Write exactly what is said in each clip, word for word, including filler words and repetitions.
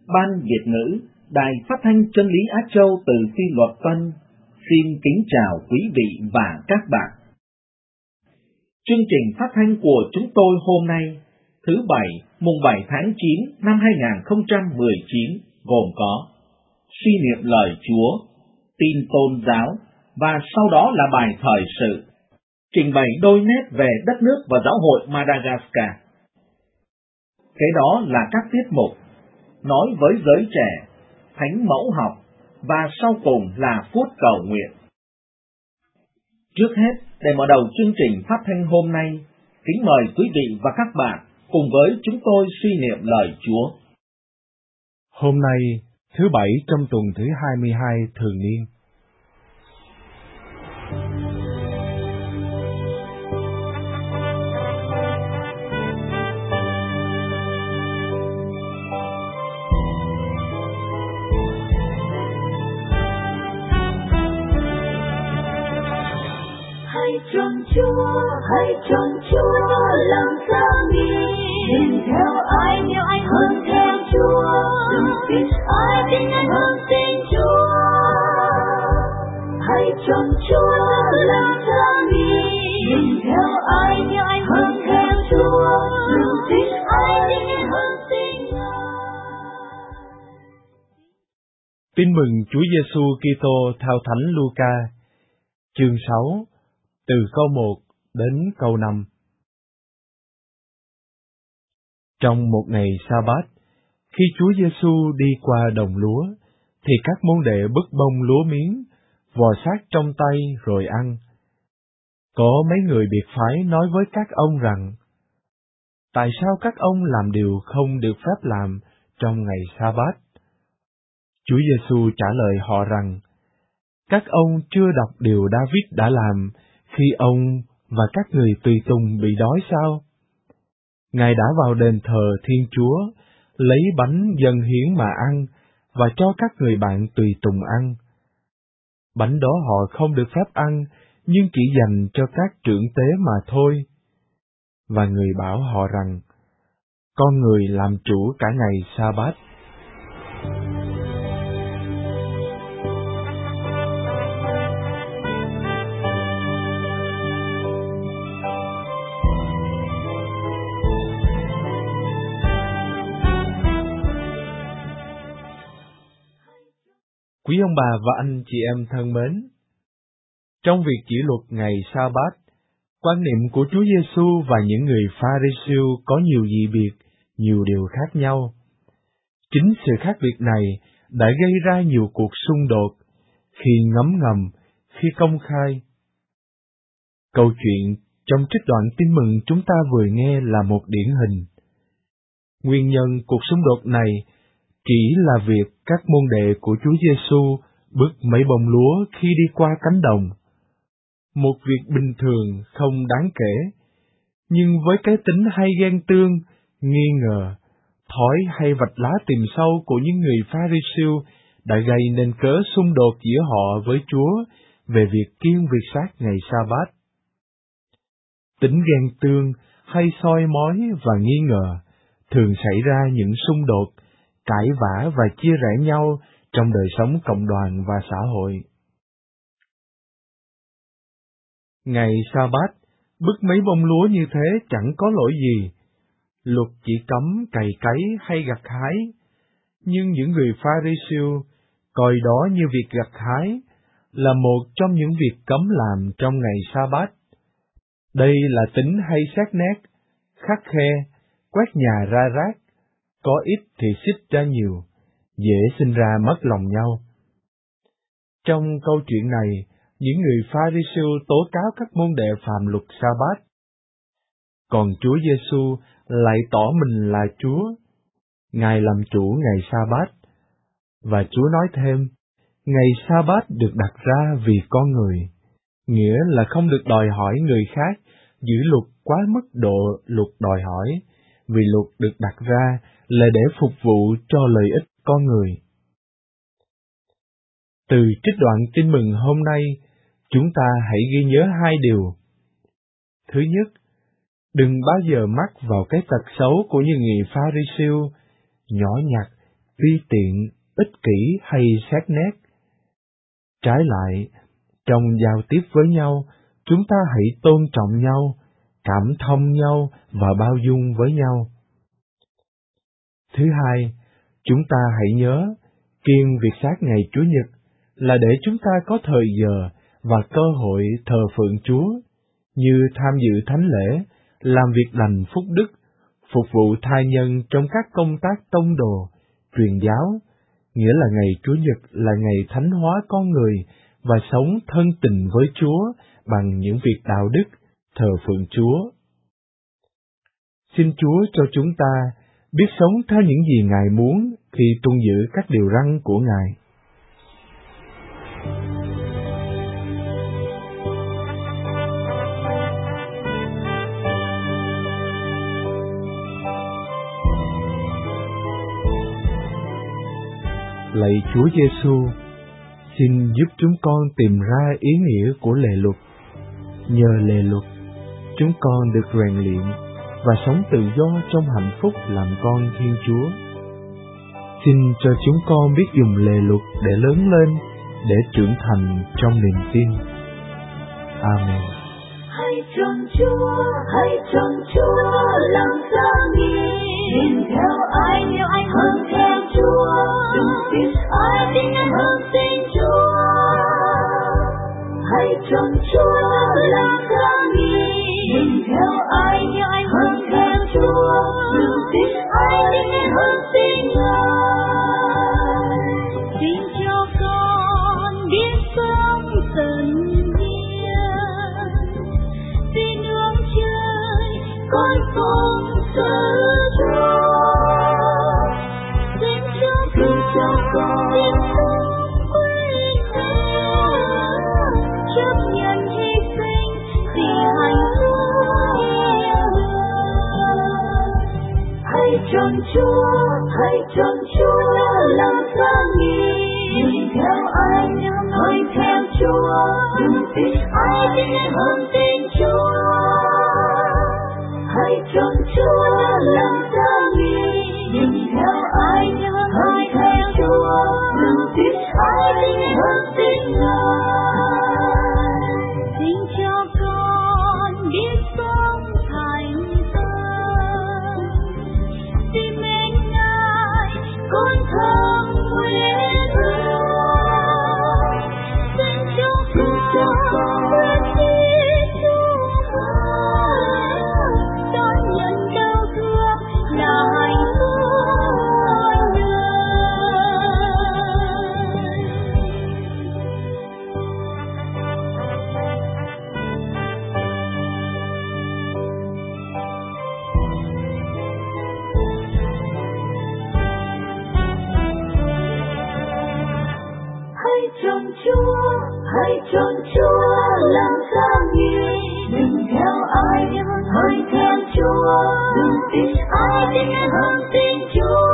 Ban Việt ngữ, Đài Phát thanh Chân lý Á Châu từ Phi Luật Tân, xin kính chào quý vị và các bạn. Chương trình phát thanh của chúng tôi hôm nay, thứ Bảy, mùng bảy tháng chín năm hai nghìn không trăm mười chín, gồm có suy niệm lời Chúa, tin tôn giáo và sau đó là bài thời sự, trình bày đôi nét về đất nước và giáo hội Madagascar. Kế đó là các tiết mục nói với giới trẻ, thánh mẫu học và sau cùng là phút cầu nguyện. Trước hết, để mở đầu chương trình phát thanh hôm nay, kính mời quý vị và các bạn cùng với chúng tôi suy niệm lời Chúa. Hôm nay, thứ Bảy trong tuần thứ hai mươi hai thường niên. Hãy trông Chúa, hãy trông Chúa lòng xa nghi, nhìn theo ai nếu anh hơn theo Chúa, đừng tin ai tin anh hơn tin Chúa. Hãy trông Chúa lòng xa nghi, nhìn theo ai nếu anh hơn theo Chúa, đừng tin ai tin anh hơn tin Ngài. Tin mừng Chúa Giêsu Kitô theo Thánh Luca, chương sáu, từ câu một đến câu năm. Trong một ngày Sa-bát, khi Chúa Giêsu đi qua đồng lúa, thì các môn đệ bứt bông lúa miếng, vò sát trong tay rồi ăn. Có mấy người biệt phái nói với các ông rằng, tại sao các ông làm điều không được phép làm trong ngày Sa-bát? Chúa Giêsu trả lời họ rằng, các ông chưa đọc điều David đã làm khi ông và các người tùy tùng bị đói sao? Ngài đã vào đền thờ Thiên Chúa, lấy bánh dâng hiến mà ăn, và cho các người bạn tùy tùng ăn. Bánh đó họ không được phép ăn, nhưng chỉ dành cho các trưởng tế mà thôi. Và người bảo họ rằng, con người làm chủ cả ngày Sa-bát. Quý ông bà và anh chị em thân mến, trong việc chỉ luật ngày Sa-bát, quan niệm của Chúa Giêsu và những người Pha-ri-siêu có nhiều dị biệt, nhiều điều khác nhau. Chính sự khác biệt này đã gây ra nhiều cuộc xung đột, khi ngấm ngầm, khi công khai. Câu chuyện trong trích đoạn tin mừng chúng ta vừa nghe là một điển hình. Nguyên nhân cuộc xung đột này chỉ là việc các môn đệ của Chúa Giêsu bứt mấy bông lúa khi đi qua cánh đồng. Một việc bình thường không đáng kể, nhưng với cái tính hay ghen tương, nghi ngờ, thói hay vạch lá tìm sâu của những người Pha-ri-siêu đã gây nên cớ xung đột giữa họ với Chúa về việc kiêng việc sát ngày Sa-bát. Tính ghen tương hay soi mói và nghi ngờ thường xảy ra những xung đột, cãi vã và chia rẽ nhau trong đời sống cộng đoàn và xã hội. Ngày Sa-bát, bứt mấy bông lúa như thế chẳng có lỗi gì. Luật chỉ cấm cày cấy hay gặt hái, nhưng những người Pha-ri-siêu coi đó như việc gặt hái là một trong những việc cấm làm trong ngày Sa-bát. Đây là tính hay xét nét, khắt khe, quét nhà ra rác, có ít thì xích ra nhiều, dễ sinh ra mất lòng nhau. Trong câu chuyện này, những người Pha-ri-siêu tố cáo các môn đệ phạm luật Sa-bát. Còn Chúa Giêsu lại tỏ mình là Chúa. Ngài làm chủ ngày Sa-bát. Và Chúa nói thêm, ngày Sa-bát được đặt ra vì con người, nghĩa là không được đòi hỏi người khác giữ luật quá mức độ luật đòi hỏi, vì luật được đặt ra là để phục vụ cho lợi ích con người. Từ trích đoạn tin mừng hôm nay, chúng ta hãy ghi nhớ hai điều. Thứ nhất, đừng bao giờ mắc vào cái tật xấu của những người Pha-ri-siêu, nhỏ nhặt, ti tiện, ích kỷ hay xét nét. Trái lại, trong giao tiếp với nhau, chúng ta hãy tôn trọng nhau, cảm thông nhau và bao dung với nhau. Thứ hai, chúng ta hãy nhớ, kiêng việc sát ngày Chủ nhật là để chúng ta có thời giờ và cơ hội thờ phượng Chúa, như tham dự thánh lễ, làm việc lành phúc đức, phục vụ tha nhân trong các công tác tông đồ, truyền giáo, nghĩa là ngày Chủ nhật là ngày thánh hóa con người và sống thân tình với Chúa bằng những việc đạo đức, thờ phượng Chúa. Xin Chúa cho chúng ta biết sống theo những gì Ngài muốn khi tuân giữ các điều răn của Ngài. Lạy Chúa Giêsu, xin giúp chúng con tìm ra ý nghĩa của lề luật. Nhờ lề luật, chúng con được rèn luyện và sống tự do trong hạnh phúc làm con Thiên Chúa. Xin cho chúng con biết dùng lề luật để lớn lên, để trưởng thành trong niềm tin. Amen. Hãy trông Chúa, hãy trông Chúa, lòng ta nghi. Nhìn theo ai nếu anh hơn theo Chúa, đừng tin ai tin anh hơn tin Chúa. Hãy trông Chúa, lòng ta nghi. Nhìn theo ai nếu anh hơn theo Chúa, đừng tin ai tin anh hơn tin Ngài. Xin cho con biết sống tận con không sợ Chúa, xin cho con biết sống quý ngài, chấp nhận hy sinh vì hạnh phúc yêu người. Hãy trông Chúa, hãy trông Chúa, lòng ta nghi. Nhìn theo ai nhưng hãy theo Chúa, đừng tin ai tin anh hơn tin Chúa. Hãy trông Chúa, lòng ta nghi. Nhìn theo ai nhưng hãy theo Chúa, đừng tin ai tin anh hơn tin Ngài. Xin cho con biết sống thành tâm, xin mến Ngài, con thầm nguyện ước. Xin cho con biết tin Chúa, đón nhận đau thương là hạnh phúc muôn hãy trông Chúa, hãy trông Chúa, lòng ta nghi. Đừng theo ai nhưng hãy theo Chúa, đừng tin ai tin anh hơn tin Chúa.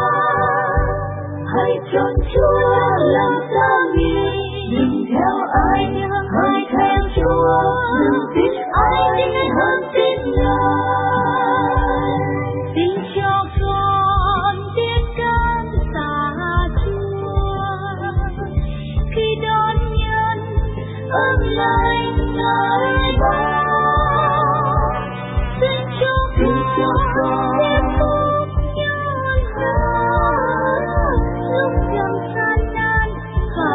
Hãy trông Chúa, lòng ta nghi. Đừng theo ai nhưng hãy theo Chúa, đừng tin ai tin anh hơn tin Ngài. Xin cho con biết cảm tạ Chúa khi đón nhận ơn lành Ngài ban. Xin cho con biết phúc nhân hỡi lúc lòng gian nan và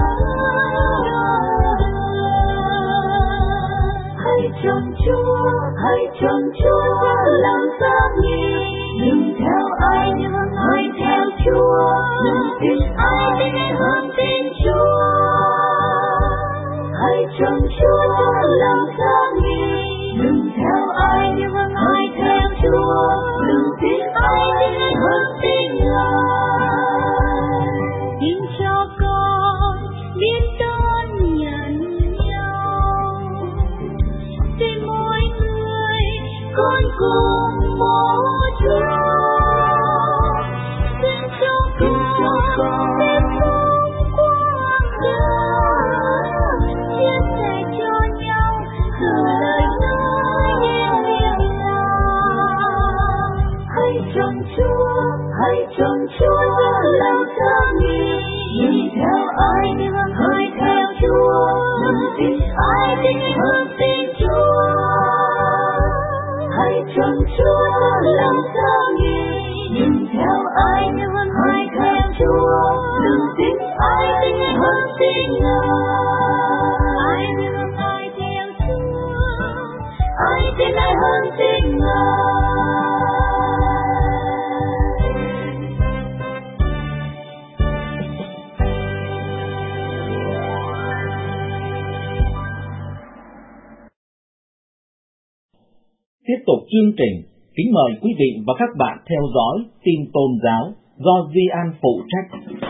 hãy trông Chúa, hãy trông Chúa, lòng ta nghi. Đừng theo ai nhưng hãy theo Chúa, đừng tin ai tin anh hơn tin Chúa. Hãy trông Chúa, lòng ta nghi. Đừng theo ai nhưng hãy theo Chúa, đừng tin ai tin anh hơn tin Ngài. Xin cho con biết đón nhận nhau, xin mỗi người con cùng một Chúa. Xin cho con biết phúc tin Ngài. Ai thương ai theo Chúa, ai tin ai hơn tin Ngài. Tiếp tục chương trình, kính mời quý vị và các bạn theo dõi tin tôn giáo do Di An phụ trách.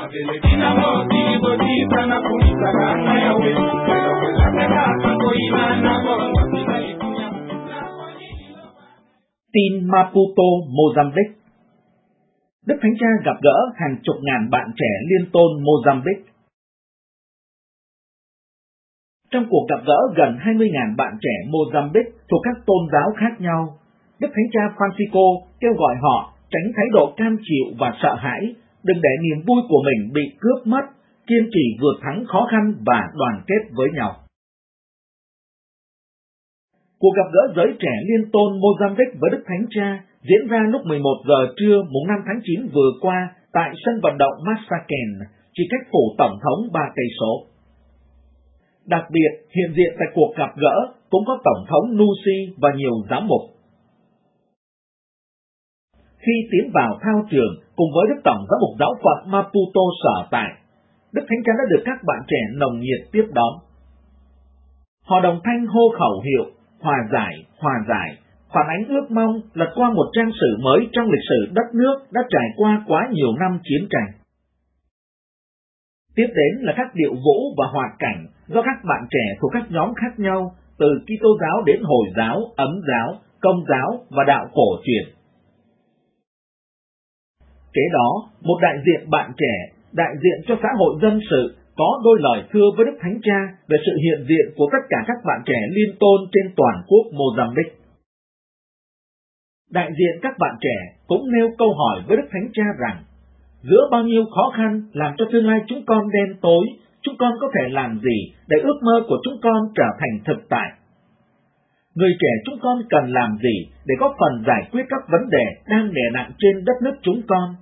Tin Maputo, Mozambique. Đức Thánh Cha gặp gỡ hàng chục ngàn bạn trẻ liên tôn Mozambique. Trong cuộc gặp gỡ gần hai mươi nghìn bạn trẻ Mozambique thuộc các tôn giáo khác nhau, Đức Thánh Cha Francisco kêu gọi họ tránh thái độ cam chịu và sợ hãi, đừng để niềm vui của mình bị cướp mất, kiên trì vượt thắng khó khăn và đoàn kết với nhau. Cuộc gặp gỡ giới trẻ liên tôn Mozambique với Đức Thánh Cha diễn ra lúc mười một giờ trưa mùng năm tháng chín vừa qua tại sân vận động Masaken, chỉ cách phủ tổng thống ba cây số. Đặc biệt, hiện diện tại cuộc gặp gỡ cũng có Tổng thống Nusi và nhiều giám mục. Khi tiến vào thao trường cùng với Đức Tổng giám mục giáo phận Maputo sở tại, Đức Thánh Cha đã được các bạn trẻ nồng nhiệt tiếp đón. Họ đồng thanh hô khẩu hiệu hòa giải, hòa giải, phản ánh ước mong lật qua một trang sử mới trong lịch sử đất nước đã trải qua quá nhiều năm chiến tranh. Tiếp đến là các điệu vũ và hoạt cảnh do các bạn trẻ thuộc các nhóm khác nhau, từ Kitô giáo đến Hồi giáo, Ấn giáo, Công giáo và đạo cổ truyền. Kế đó, một đại diện bạn trẻ, đại diện cho xã hội dân sự, có đôi lời thưa với Đức Thánh Cha về sự hiện diện của tất cả các bạn trẻ liên tôn trên toàn quốc Mozambique. Đại diện các bạn trẻ cũng nêu câu hỏi với Đức Thánh Cha rằng, giữa bao nhiêu khó khăn làm cho tương lai chúng con đen tối, chúng con có thể làm gì để ước mơ của chúng con trở thành thực tại? Người trẻ chúng con cần làm gì để có phần giải quyết các vấn đề đang đè nặng trên đất nước chúng con?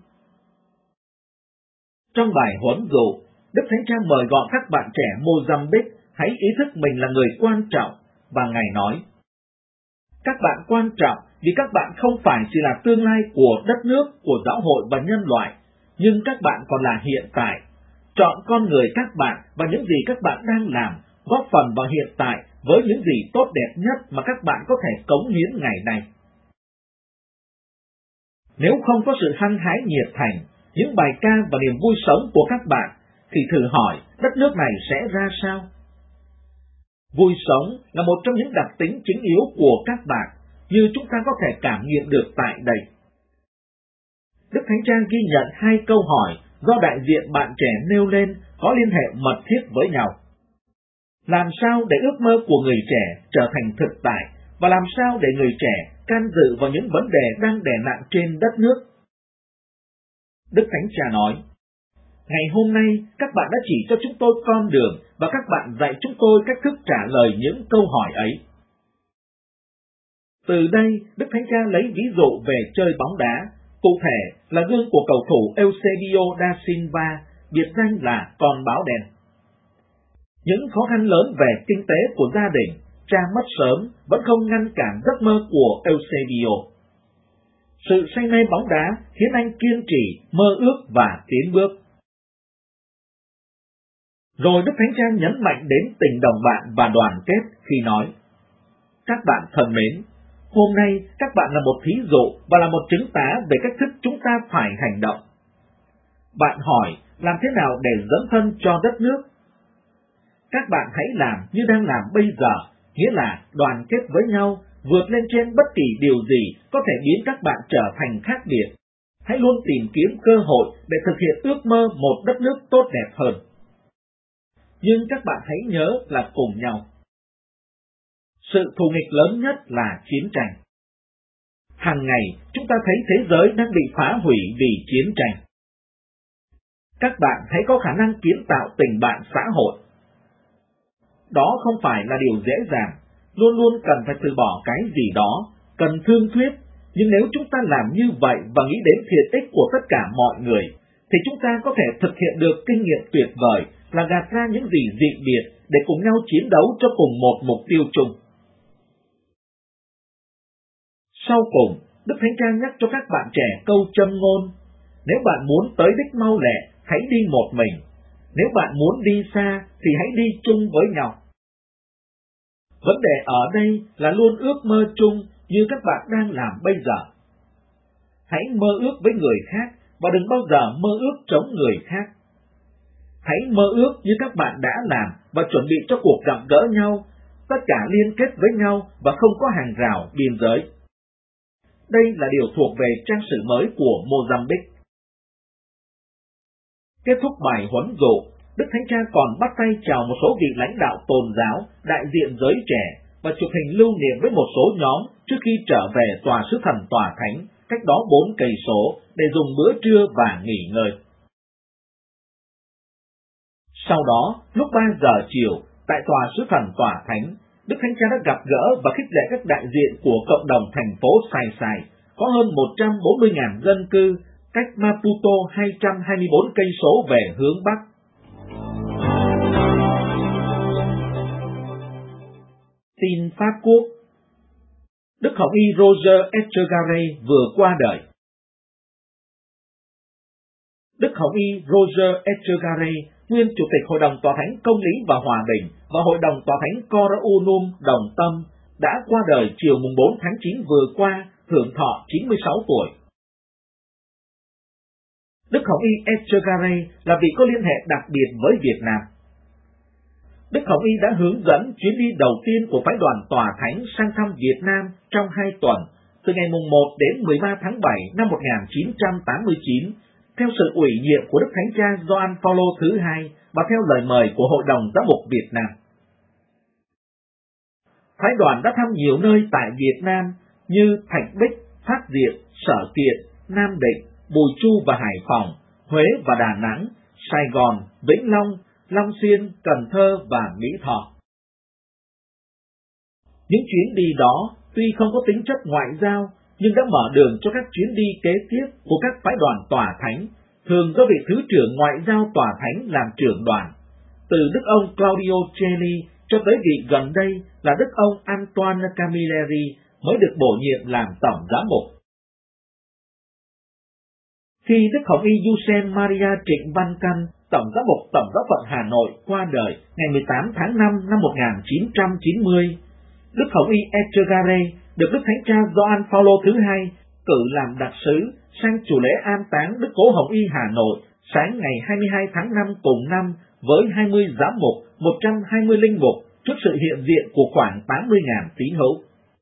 Trong bài huấn dụ, Đức Thánh Cha mời gọi các bạn trẻ Mozambique hãy ý thức mình là người quan trọng, và Ngài nói, các bạn quan trọng vì các bạn không phải chỉ là tương lai của đất nước, của giáo hội và nhân loại, nhưng các bạn còn là hiện tại. Chọn con người các bạn và những gì các bạn đang làm, góp phần vào hiện tại với những gì tốt đẹp nhất mà các bạn có thể cống hiến ngày nay. Nếu không có sự hăng hái nhiệt thành, những bài ca và niềm vui sống của các bạn, thì thử hỏi đất nước này sẽ ra sao? Vui sống là một trong những đặc tính chính yếu của các bạn, như chúng ta có thể cảm nghiệm được tại đây. Đức Thánh Cha ghi nhận hai câu hỏi do đại diện bạn trẻ nêu lên có liên hệ mật thiết với nhau. Làm sao để ước mơ của người trẻ trở thành thực tại, và làm sao để người trẻ can dự vào những vấn đề đang đè nặng trên đất nước? Đức Thánh Cha nói, ngày hôm nay các bạn đã chỉ cho chúng tôi con đường và các bạn dạy chúng tôi cách thức trả lời những câu hỏi ấy. Từ đây, Đức Thánh Cha lấy ví dụ về chơi bóng đá, cụ thể là gương của cầu thủ Eusebio da Silva, biệt danh là con báo đen. Những khó khăn lớn về kinh tế của gia đình, cha mất sớm vẫn không ngăn cản giấc mơ của Eusebio. Sự say mê bóng đá khiến anh kiên trì, mơ ước và tiến bước. Rồi Đức Thánh Cha nhấn mạnh đến tình đồng bạn và đoàn kết khi nói, các bạn thân mến, hôm nay các bạn là một thí dụ và là một chứng tá về cách thức chúng ta phải hành động. Bạn hỏi làm thế nào để dấn thân cho đất nước? Các bạn hãy làm như đang làm bây giờ, nghĩa là đoàn kết với nhau, vượt lên trên bất kỳ điều gì có thể biến các bạn trở thành khác biệt. Hãy luôn tìm kiếm cơ hội để thực hiện ước mơ một đất nước tốt đẹp hơn. Nhưng các bạn hãy nhớ là cùng nhau. Sự thù nghịch lớn nhất là chiến tranh. Hàng ngày chúng ta thấy thế giới đang bị phá hủy vì chiến tranh. Các bạn hãy có khả năng kiến tạo tình bạn xã hội. Đó không phải là điều dễ dàng, luôn luôn cần phải từ bỏ cái gì đó, cần thương thuyết, nhưng nếu chúng ta làm như vậy và nghĩ đến thiện ích của tất cả mọi người, thì chúng ta có thể thực hiện được kinh nghiệm tuyệt vời là gạt ra những gì dị biệt để cùng nhau chiến đấu cho cùng một mục tiêu chung. Sau cùng, Đức Thánh Cha nhắc cho các bạn trẻ câu châm ngôn: nếu bạn muốn tới đích mau lẹ, hãy đi một mình. Nếu bạn muốn đi xa, thì hãy đi chung với nhau. Vấn đề ở đây là luôn ước mơ chung như các bạn đang làm bây giờ. Hãy mơ ước với người khác và đừng bao giờ mơ ước chống người khác. Hãy mơ ước như các bạn đã làm và chuẩn bị cho cuộc gặp gỡ nhau, tất cả liên kết với nhau và không có hàng rào biên giới. Đây là điều thuộc về trang sử mới của Mozambique. Kết thúc bài huấn dụ, Đức Thánh Cha còn bắt tay chào một số vị lãnh đạo tôn giáo, đại diện giới trẻ và chụp hình lưu niệm với một số nhóm trước khi trở về tòa sứ thần tòa thánh, cách đó bốn cây số để dùng bữa trưa và nghỉ ngơi. Sau đó, lúc ba giờ chiều, tại tòa sứ thần tòa thánh, Đức Thánh Cha đã gặp gỡ và khích lệ các đại diện của cộng đồng thành phố Sai Sai, có hơn một trăm bốn mươi nghìn dân cư, cách Maputo hai trăm hai mươi bốn cây số về hướng Bắc. Tin Pháp Quốc. Đức Hồng Y Roger Etchegaray vừa qua đời. Đức Hồng Y Roger Etchegaray, nguyên Chủ tịch Hội đồng Tòa Thánh Công lý và Hòa bình và Hội đồng Tòa Thánh Cora Unum Đồng Tâm, đã qua đời chiều mùng bốn tháng chín vừa qua, hưởng thọ chín mươi sáu tuổi. Đức Hồng Y Etchegaray là vị có liên hệ đặc biệt với Việt Nam. Đức Hồng Y đã hướng dẫn chuyến đi đầu tiên của phái đoàn Tòa Thánh sang thăm Việt Nam trong hai tuần, từ ngày mùng một đến mười ba tháng bảy năm một nghìn chín trăm tám mươi chín, theo sự ủy nhiệm của Đức Thánh Cha Gioan Phaolô thứ hai và theo lời mời của Hội đồng Giám mục Việt Nam. Phái đoàn đã thăm nhiều nơi tại Việt Nam như Thạch Bích, Phát Diệm, Sở Kiện, Nam Định, Bùi Chu và Hải Phòng, Huế và Đà Nẵng, Sài Gòn, Vĩnh Long, Long Xuyên, Cần Thơ và Mỹ Tho. Những chuyến đi đó tuy không có tính chất ngoại giao, nhưng đã mở đường cho các chuyến đi kế tiếp của các phái đoàn Tòa Thánh, thường do vị Thứ trưởng Ngoại giao Tòa Thánh làm trưởng đoàn, từ Đức ông Claudio Celli cho tới vị gần đây là Đức ông Antoine Camilleri mới được bổ nhiệm làm Tổng Giám mục. Khi Đức Hồng Y Yusen Maria Trịnh Văn Căn, Tổng Giám mục Tổng giáo phận Hà Nội qua đời ngày mười tám tháng năm năm một nghìn chín trăm chín mươi, Đức Hồng Y Etchegaray được Đức Thánh Cha Gioan Phaolô thứ hai cử làm đặc sứ sang chủ lễ an táng Đức Cố Hồng Y Hà Nội sáng ngày hai mươi hai tháng năm cùng năm với hai mươi giám mục, một trăm hai mươi linh mục trước sự hiện diện của khoảng tám mươi nghìn tín hữu.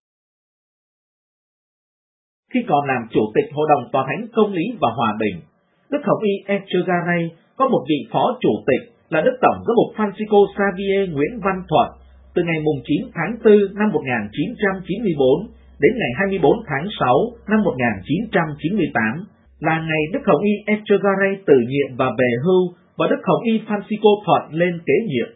Khi còn làm Chủ tịch Hội đồng Tòa Thánh Công lý và Hòa bình, Đức Hồng Y Etchegaray có một vị phó chủ tịch là Đức Tổng Giám mục Francisco Xavier Nguyễn Văn Thuận từ ngày chín tháng tư năm một nghìn chín trăm chín mươi bốn đến ngày hai mươi bốn tháng sáu năm một nghìn chín trăm chín mươi tám, là ngày Đức Hồng Y Etchegaray từ nhiệm và về hưu và Đức Hồng Y Francisco Thuận lên kế nhiệm.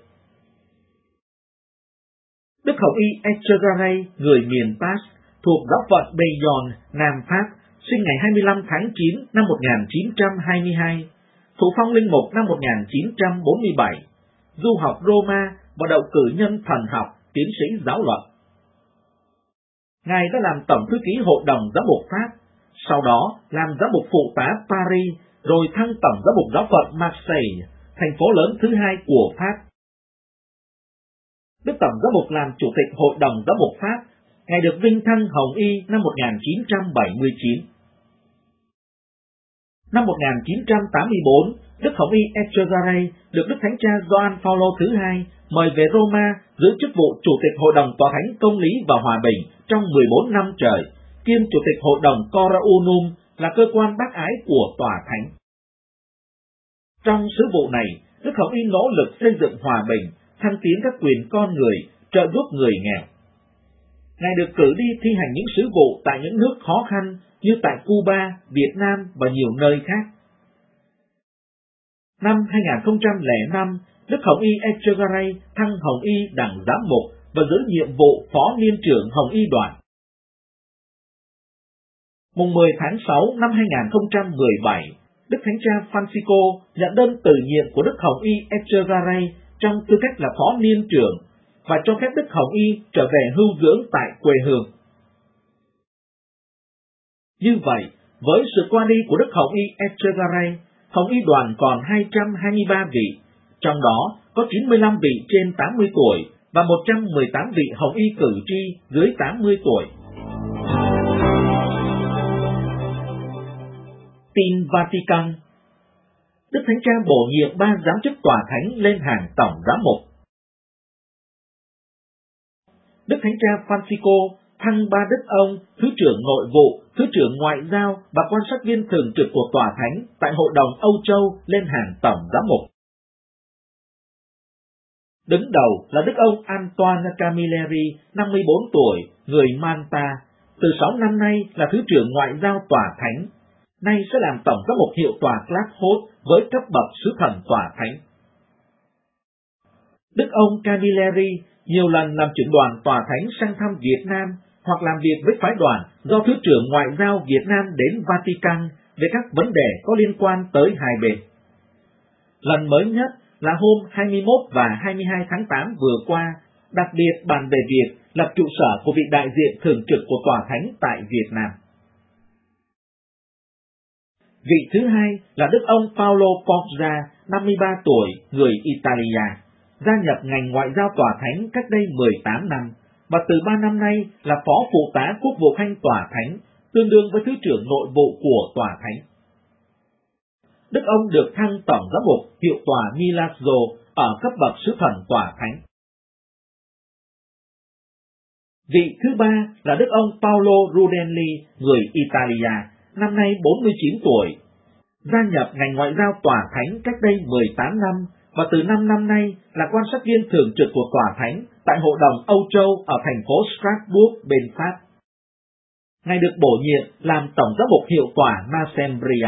Đức Hồng Y Etchegaray, người miền Pas, thuộc giáo phận Bayonne, Nam Pháp, sinh ngày hai mươi lăm tháng chín năm một nghìn chín trăm hai mươi hai, thụ phong linh mục năm một nghìn chín trăm bốn mươi bảy, du học Roma và đậu cử nhân thần học, tiến sĩ giáo luận. Ngài đã làm Tổng thư ký Hội đồng Giám mục Pháp, sau đó làm giám mục phụ tá Paris, rồi thăng Tổng giám mục giáo phận Marseille, thành phố lớn thứ hai của Pháp. Đức Tổng giám mục làm Chủ tịch Hội đồng Giám mục Pháp, Ngài được vinh thăng Hồng Y năm một nghìn chín trăm bảy mươi chín. Năm một nghìn chín trăm tám mươi bốn, Đức Hồng Y Etchegaray được Đức Thánh Cha Gioan Phaolô thứ hai mời về Roma giữ chức vụ Chủ tịch Hội đồng Tòa Thánh Công lý và Hòa bình trong mười bốn năm trời, kiêm Chủ tịch Hội đồng Cora Unum, là cơ quan bác ái của Tòa Thánh. Trong sứ vụ này, Đức Hồng Y nỗ lực xây dựng hòa bình, thăng tiến các quyền con người, trợ giúp người nghèo. Ngài được cử đi thi hành những sứ vụ tại những nước khó khăn như tại Cuba, Việt Nam và nhiều nơi khác. Năm hai nghìn không trăm lẻ năm, Đức Hồng Y Etchegaray thăng Hồng Y đẳng giám mục và giữ nhiệm vụ phó niên trưởng Hồng Y đoàn. Mùng mười tháng sáu năm hai nghìn không trăm mười bảy, Đức Thánh cha Francisco nhận đơn từ nhiệm của Đức Hồng Y Echegaray trong tư cách là phó niên trưởng và cho phép Đức Hồng Y trở về hưu dưỡng tại quê hương. Như vậy, với sự qua đi của Đức Hồng Y Echegaray, Hồng Y đoàn còn hai trăm hai mươi ba vị, trong đó có chín mươi lăm vị trên tám mươi tuổi và một trăm mười tám vị Hồng Y cử tri dưới tám mươi tuổi. Tin Vatican. Đức Thánh cha bổ nhiệm ba giám chức tòa thánh lên hàng tổng giám mục. Đức Thánh cha Francisco thăng ba đức ông Thứ trưởng Nội vụ, Thứ trưởng Ngoại giao và quan sát viên thường trực của tòa thánh tại Hội đồng Âu Châu lên hàng tổng giám mục. Đứng đầu là Đức ông Antoine Camilleri, năm mươi bốn tuổi, người Malta, từ sáu năm nay là Thứ trưởng Ngoại giao tòa thánh, nay sẽ làm tổng giám mục hiệu tòa Claphot với cấp bậc sứ thần tòa thánh. Đức ông Camilleri nhiều lần làm trưởng đoàn tòa thánh sang thăm Việt Nam hoặc làm việc với phái đoàn do Thứ trưởng Ngoại giao Việt Nam đến Vatican về các vấn đề có liên quan tới hai bên. Lần mới nhất là hôm hai mươi mốt và hai mươi hai tháng tám vừa qua, đặc biệt bàn về việc lập trụ sở của vị đại diện thường trực của tòa thánh tại Việt Nam. Vị thứ hai là Đức ông Paolo Poggia, năm mươi ba tuổi, người Italia, gia nhập ngành ngoại giao tòa thánh cách đây mười tám năm, và từ ba năm nay là phó phụ tá quốc vụ khanh tòa thánh, tương đương với Thứ trưởng Nội vụ của tòa thánh. Đức ông được thăng tổng giám mục hiệu tòa Milazzo ở cấp bậc sứ thần tòa thánh. Vị thứ ba là Đức ông Paolo Rudelli, người Italia, năm nay bốn mươi chín tuổi, gia nhập ngành ngoại giao tòa thánh cách đây mười tám năm và từ năm năm nay là quan sát viên thường trực của tòa thánh tại Hội đồng Âu Châu ở thành phố Strasbourg bên Pháp. Ngài được bổ nhiệm làm tổng giám mục hiệu tòa Masembria.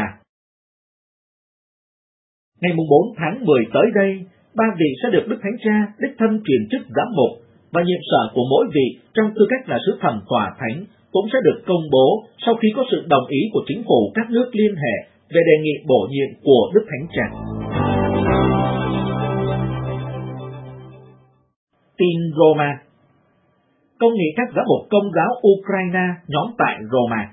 Ngày bốn tháng mười tới đây, ba vị sẽ được Đức Thánh Cha đích thân truyền chức giám mục và nhiệm sở của mỗi vị trong tư cách là sứ thần tòa thánh cũng sẽ được công bố sau khi có sự đồng ý của chính phủ các nước liên hệ về đề nghị bổ nhiệm của Đức Thánh Cha. Tin Roma. Công nghị các giám mục Công giáo Ukraine nhóm tại Roma.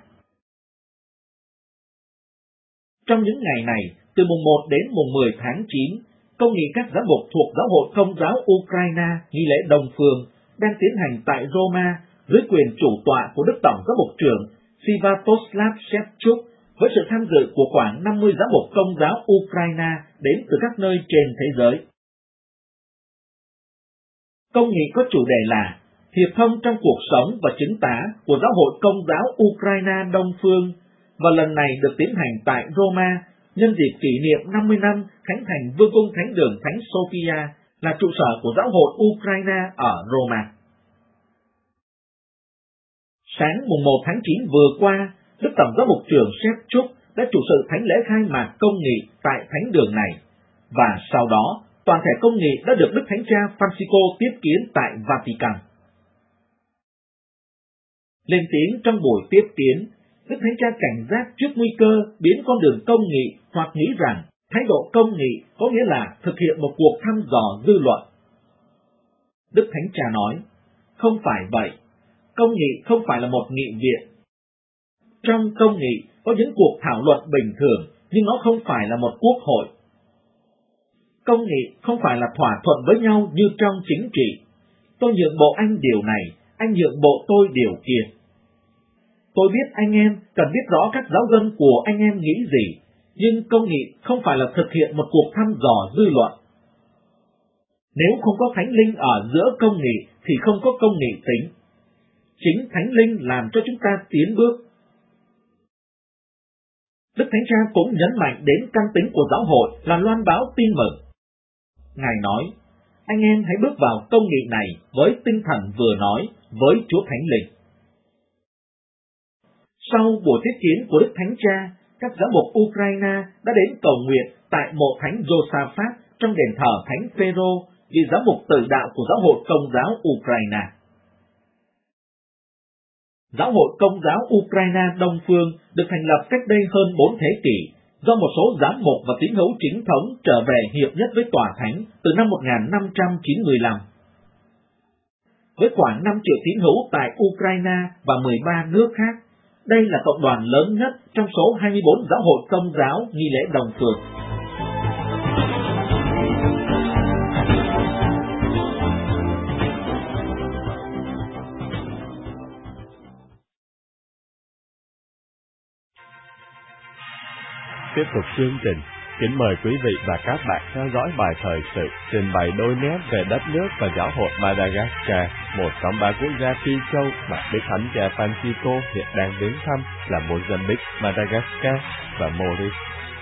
Trong những ngày này, từ mùng một đến mùng mười tháng chín, công nghị các giám mục thuộc Giáo hội Công giáo Ukraine nghi lễ Đông Phương đang tiến hành tại Roma dưới quyền chủ tọa của Đức Tổng giám mục trưởng Sviatoslav Shevchuk với sự tham dự của khoảng năm mươi giám mục Công giáo Ukraine đến từ các nơi trên thế giới. Công nghị có chủ đề là Hiệp thông trong cuộc sống và chứng tá của Giáo hội Công giáo Ukraine Đông Phương, và lần này được tiến hành tại Roma nhân dịp kỷ niệm năm mươi năm khánh thành Vương cung Thánh đường Thánh Sophia là trụ sở của Giáo hội Ukraine ở Roma. Sáng mùng một tháng chín vừa qua, Đức Tổng giám mục trưởng Shevchuk đã chủ sự thánh lễ khai mạc công nghị tại thánh đường này, và sau đó toàn thể công nghị đã được Đức Thánh Cha Francisco tiếp kiến tại Vatican. Lên tiếng trong buổi tiếp kiến, Đức Thánh Cha cảnh giác trước nguy cơ biến con đường công nghị hoặc nghĩ rằng thái độ công nghị có nghĩa là thực hiện một cuộc thăm dò dư luận. Đức Thánh Cha nói, không phải vậy, công nghị không phải là một nghị viện. Trong công nghị có những cuộc thảo luận bình thường, nhưng nó không phải là một quốc hội. Công nghị không phải là thỏa thuận với nhau như trong chính trị. Tôi nhượng bộ anh điều này, anh nhượng bộ tôi điều kia. Tôi biết anh em cần biết rõ các giáo dân của anh em nghĩ gì, nhưng công nghị không phải là thực hiện một cuộc thăm dò dư luận. Nếu không có Thánh Linh ở giữa công nghị thì không có công nghị tính. Chính Thánh Linh làm cho chúng ta tiến bước. Đức Thánh Cha cũng nhấn mạnh đến căn tính của giáo hội là loan báo tin mừng. Ngài nói, anh em hãy bước vào công nghị này với tinh thần vừa nói với Chúa Thánh Linh. Sau buổi tiếp kiến của Đức Thánh Cha, các giám mục Ukraine đã đến cầu nguyện tại mộ Thánh Josaphat trong đền thờ Thánh Phêrô, vị giám mục tự đạo của Giáo hội Công giáo Ukraine. Giáo hội Công giáo Ukraine Đông Phương được thành lập cách đây hơn bốn thế kỷ do một số giám mục và tín hữu chính thống trở về hiệp nhất với tòa thánh từ năm một nghìn năm trăm chín mươi lăm. Với khoảng năm triệu tín hữu tại Ukraine và mười ba nước khác, đây là cộng đoàn lớn nhất trong số hai mươi bốn giáo hội Công giáo nghi lễ đồng phượng. Tiếp tục chương trình, kính mời quý vị và các bạn theo dõi bài thời sự trình bày đôi nét về đất nước và giáo hội Madagascar, một trong ba quốc gia Phi Châu mà Đức Thánh Cha Francisco hiện đang đến thăm là Mozambique, Madagascar và Maurice.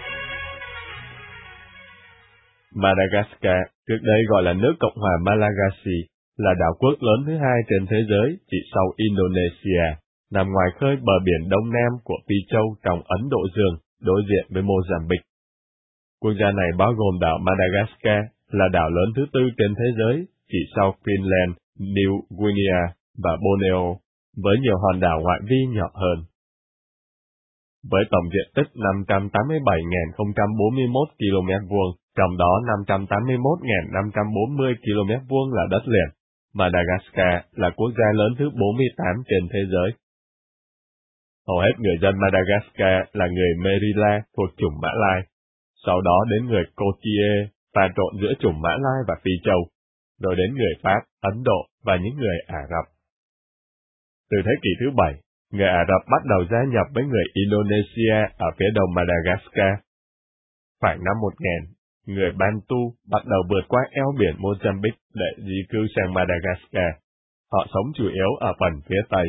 Madagascar, trước đây gọi là nước Cộng hòa Malagasy, là đảo quốc lớn thứ hai trên thế giới chỉ sau Indonesia, nằm ngoài khơi bờ biển Đông Nam của Phi Châu trong Ấn Độ Dương, đối diện với Mozambique. Quốc gia này bao gồm đảo Madagascar, là đảo lớn thứ tư trên thế giới, chỉ sau Greenland, New Guinea và Borneo, với nhiều hòn đảo ngoại vi nhỏ hơn. Với tổng diện tích năm trăm tám mươi bảy nghìn không trăm bốn mươi mốt ki lô mét vuông, trong đó năm trăm tám mươi mốt nghìn năm trăm bốn mươi ki lô mét vuông là đất liền, Madagascar là quốc gia lớn thứ bốn mươi tám trên thế giới. Hầu hết người dân Madagascar là người Merila thuộc chủng Mã Lai, sau đó đến người Cotier, pha trộn giữa chủng Mã Lai và Phi Châu, rồi đến người Pháp, Ấn Độ và những người Ả Rập. Từ thế kỷ thứ bảy, người Ả Rập bắt đầu gia nhập với người Indonesia ở phía đông Madagascar. Khoảng năm một nghìn, người Bantu bắt đầu vượt qua eo biển Mozambique để di cư sang Madagascar. Họ sống chủ yếu ở phần phía Tây.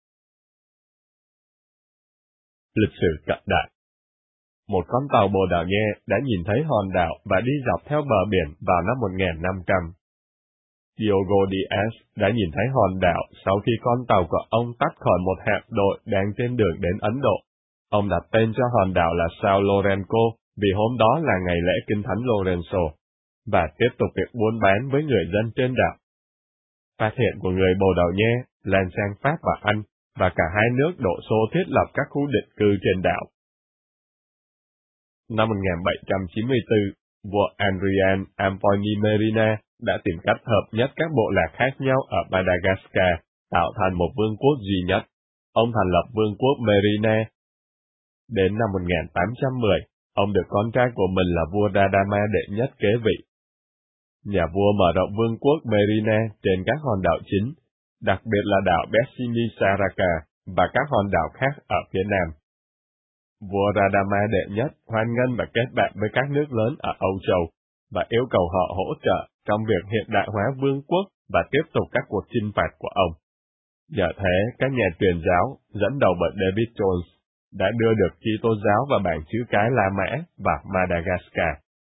Lịch sử cận đại. Một con tàu Bồ Đào Nha đã nhìn thấy hòn đảo và đi dọc theo bờ biển vào năm một nghìn năm trăm. Diogo Diaz đã nhìn thấy hòn đảo sau khi con tàu của ông tách khỏi một hạm đội đang trên đường đến Ấn Độ. Ông đặt tên cho hòn đảo là Sao Lorenco vì hôm đó là ngày lễ Kinh Thánh Lorenzo, và tiếp tục việc buôn bán với người dân trên đảo. Phát hiện của người Bồ Đào Nha lan sang Pháp và Anh, và cả hai nước đổ xô thiết lập các khu định cư trên đảo. Năm một nghìn bảy trăm chín mươi tư, vua Adrian Ampoimerina đã tìm cách hợp nhất các bộ lạc khác nhau ở Madagascar, tạo thành một vương quốc duy nhất. Ông thành lập vương quốc Merina. Đến năm một nghìn tám trăm mười, ông được con trai của mình là vua Radama đệ nhất kế vị. Nhà vua mở rộng vương quốc Merina trên các hòn đảo chính, đặc biệt là đảo Bessimisaraka và các hòn đảo khác ở phía nam. Vua Radama đệ nhất hoan nghênh và kết bạn với các nước lớn ở Âu Châu, và yêu cầu họ hỗ trợ trong việc hiện đại hóa vương quốc và tiếp tục các cuộc chinh phạt của ông. Nhờ thế, các nhà truyền giáo, dẫn đầu bởi David Jones, đã đưa được Kitô giáo và bảng chữ cái La Mã vào Madagascar.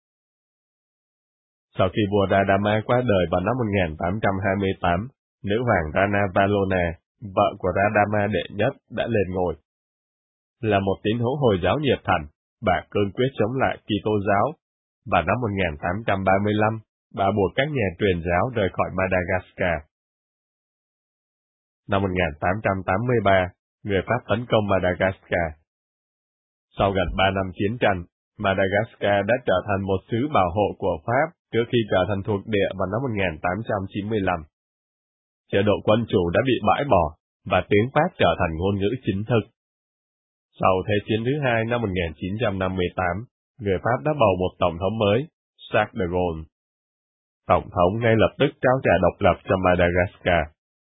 Sau khi vua Radama qua đời vào năm một nghìn tám trăm hai mươi tám, nữ hoàng Rana Valona, vợ của Radama đệ nhất, đã lên ngôi. Là một tín hữu Hồi giáo nhiệt thành, bà cương quyết chống lại Kitô giáo, và năm một nghìn tám trăm ba mươi lăm, bà buộc các nhà truyền giáo rời khỏi Madagascar. Năm một nghìn tám trăm tám mươi ba, người Pháp tấn công Madagascar. Sau gần ba năm chiến tranh, Madagascar đã trở thành một xứ bảo hộ của Pháp trước khi trở thành thuộc địa vào năm một nghìn tám trăm chín mươi lăm. Chế độ quân chủ đã bị bãi bỏ, và tiếng Pháp trở thành ngôn ngữ chính thức. Sau Thế chiến thứ hai năm một nghìn chín trăm năm mươi tám, người Pháp đã bầu một tổng thống mới, Charles de Gaulle. Tổng thống ngay lập tức trao trả độc lập cho Madagascar.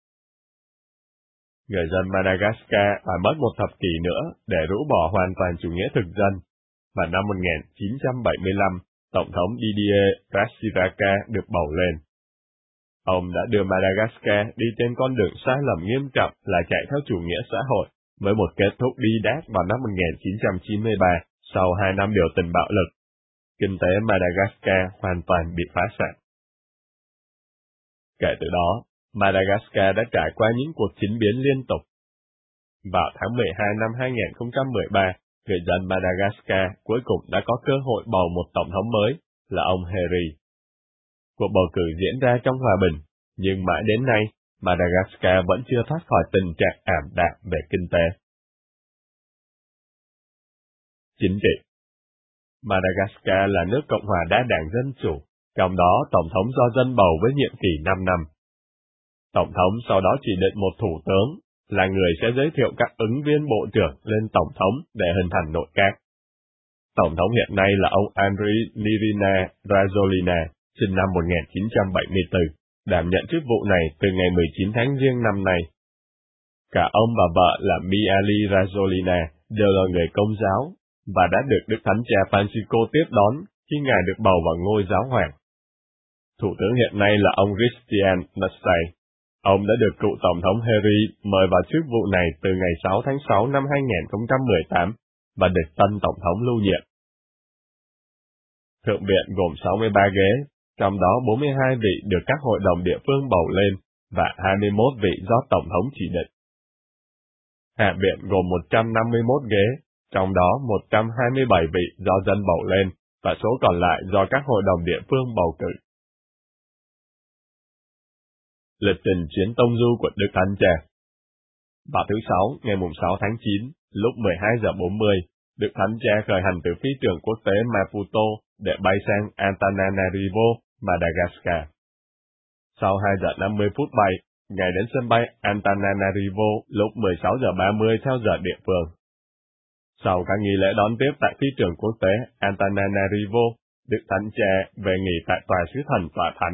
Người dân Madagascar phải mất một thập kỷ nữa để rũ bỏ hoàn toàn chủ nghĩa thực dân, và năm một nghìn chín trăm bảy mươi lăm, Tổng thống Didier Ratsiraka được bầu lên. Ông đã đưa Madagascar đi trên con đường sai lầm nghiêm trọng là chạy theo chủ nghĩa xã hội, với một kết thúc bi đát vào năm một nghìn chín trăm chín mươi ba, sau hai năm biểu tình bạo lực. Kinh tế Madagascar hoàn toàn bị phá sản. Kể từ đó, Madagascar đã trải qua những cuộc chính biến liên tục. Vào tháng mười hai năm hai nghìn không trăm mười ba, người dân Madagascar cuối cùng đã có cơ hội bầu một tổng thống mới, là ông Henry. Cuộc bầu cử diễn ra trong hòa bình, nhưng mãi đến nay, Madagascar vẫn chưa thoát khỏi tình trạng ảm đạm về kinh tế. Chính trị. Madagascar là nước Cộng hòa đa đảng dân chủ, trong đó Tổng thống do dân bầu với nhiệm kỳ năm năm. Tổng thống sau đó chỉ định một thủ tướng, là người sẽ giới thiệu các ứng viên bộ trưởng lên Tổng thống để hình thành nội các. Tổng thống hiện nay là ông Andry Nirina Rajoelina, sinh năm một nghìn chín trăm bảy mươi tư, đảm nhận chức vụ này từ ngày mười chín tháng Giêng năm nay. Cả ông và vợ là Miali Rajoelina đều là người Công giáo, và đã được Đức Thánh Cha Francisco tiếp đón khi Ngài được bầu vào ngôi giáo hoàng. Thủ tướng hiện nay là ông Christian Nassai. Ông đã được cựu Tổng thống Henry mời vào chức vụ này từ ngày sáu tháng sáu năm hai nghìn không trăm mười tám và được tân Tổng thống lưu nhiệm. Thượng viện gồm sáu mươi ba ghế, trong đó bốn mươi hai vị được các hội đồng địa phương bầu lên và hai mươi mốt vị do Tổng thống chỉ định. Hạ viện gồm một trăm năm mươi mốt ghế, trong đó một trăm hai mươi bảy vị do dân bầu lên và số còn lại do các hội đồng địa phương bầu cử. Lịch trình chuyến tông du của Đức Thánh Cha. Vào thứ Sáu, ngày sáu tháng chín, lúc mười hai giờ bốn mươi, Đức Thánh Cha khởi hành từ phi trường quốc tế Maputo để bay sang Antananarivo, Madagascar. Sau hai giờ năm mươi phút bay, Ngài đến sân bay Antananarivo lúc mười sáu giờ ba mươi theo giờ địa phương. Sau các nghi lễ đón tiếp tại phi trường quốc tế Antananarivo, Đức Thánh Cha về nghỉ tại tòa sứ thần Tòa Thánh.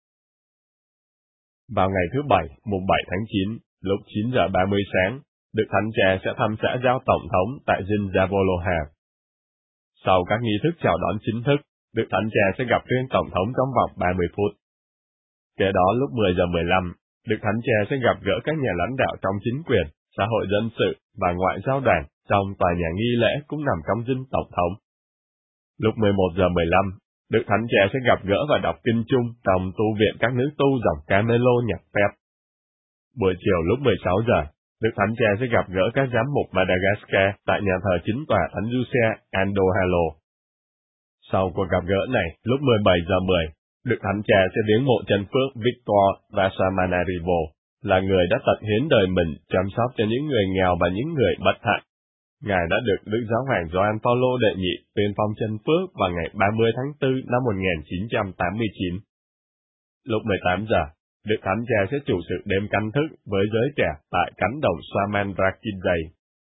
Vào ngày thứ Bảy, mùng bảy tháng chín, lúc chín giờ ba mươi sáng, Đức Thánh Cha sẽ thăm xã giao Tổng thống tại dinh Zavoloha. Sau các nghi thức chào đón chính thức, Đức Thánh Cha sẽ gặp riêng Tổng thống trong vòng ba mươi phút. Kế đó lúc mười giờ mười lăm, Đức Thánh Cha sẽ gặp gỡ các nhà lãnh đạo trong chính quyền, xã hội dân sự và ngoại giao đoàn trong tòa nhà nghi lễ cũng nằm trong dinh Tổng thống. Lúc mười một giờ mười lăm, Đức Thánh Cha sẽ gặp gỡ và đọc kinh chung trong tu viện các nữ tu dòng Camelo nhạc phép. Buổi chiều lúc mười sáu giờ, Đức Thánh Cha sẽ gặp gỡ các giám mục Madagascar tại nhà thờ chính tòa Thánh Giuse Andohalo. Sau cuộc gặp gỡ này, lúc mười bảy giờ mười, Đức Thánh Cha sẽ viếng mộ chân phước Victor Vasamanarivo, là người đã tận hiến đời mình chăm sóc cho những người nghèo và những người bất hạnh. Ngài đã được Đức Giáo hoàng Gioan Paulo đệ nhị tuyên phong chân phước vào ngày ba mươi tháng tư năm một nghìn chín trăm tám mươi chín. Lúc mười tám giờ, Đức Thánh Cha sẽ chủ sự đêm canh thức với giới trẻ tại cánh đồng Samanrakizay.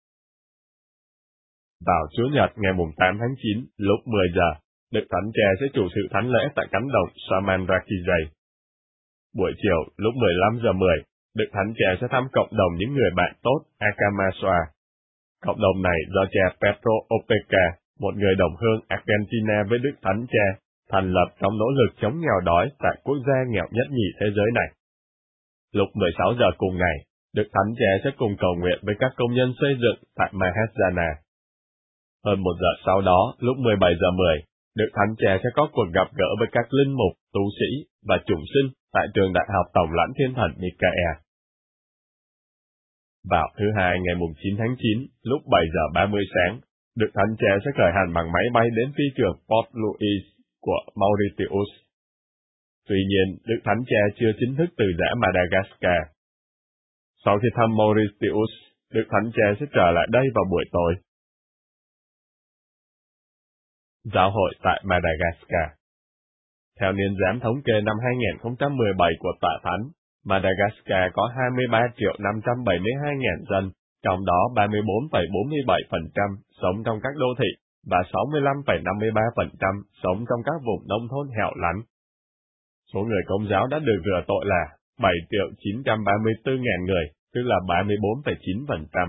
Vào Chủ nhật ngày tám tháng chín, lúc mười giờ, Đức Thánh Cha sẽ chủ sự thánh lễ tại cánh đồng Samanrakizay. Buổi chiều, lúc mười lăm giờ mười, Đức Thánh Cha sẽ thăm cộng đồng những người bạn tốt Akamaswa. Cộng đồng này do cha Pedro Opeka, một người đồng hương Argentina với Đức Thánh Cha, thành lập trong nỗ lực chống nghèo đói tại quốc gia nghèo nhất nhì thế giới này. Lúc mười sáu giờ cùng ngày, Đức Thánh Cha sẽ cùng cầu nguyện với các công nhân xây dựng tại Mahesana. Hơn một giờ sau đó, lúc mười bảy giờ mười, Đức Thánh Cha sẽ có cuộc gặp gỡ với các linh mục, tu sĩ và chủng sinh tại trường Đại học Tổng lãnh Thiên thần Michael. Vào thứ Hai ngày chín tháng chín, lúc bảy giờ ba mươi sáng, Đức Thánh Cha sẽ khởi hành bằng máy bay đến phi trường Port Louis của Mauritius. Tuy nhiên, Đức Thánh Cha chưa chính thức từ giã Madagascar. Sau khi thăm Mauritius, Đức Thánh Cha sẽ trở lại đây vào buổi tối. Giáo hội tại Madagascar. Theo niên giám thống kê năm hai nghìn không trăm mười bảy của Tòa Thánh, Madagascar có hai mươi ba triệu năm trăm bảy mươi hai nghìn dân, trong đó ba mươi bốn phẩy bốn mươi bảy phần trăm sống trong các đô thị và sáu mươi lăm phẩy năm mươi ba phần trăm sống trong các vùng nông thôn hẻo lánh. Số người Công giáo đã được rửa tội là bảy triệu chín trăm ba mươi tư nghìn người, tức là ba mươi bốn phẩy chín phần trăm.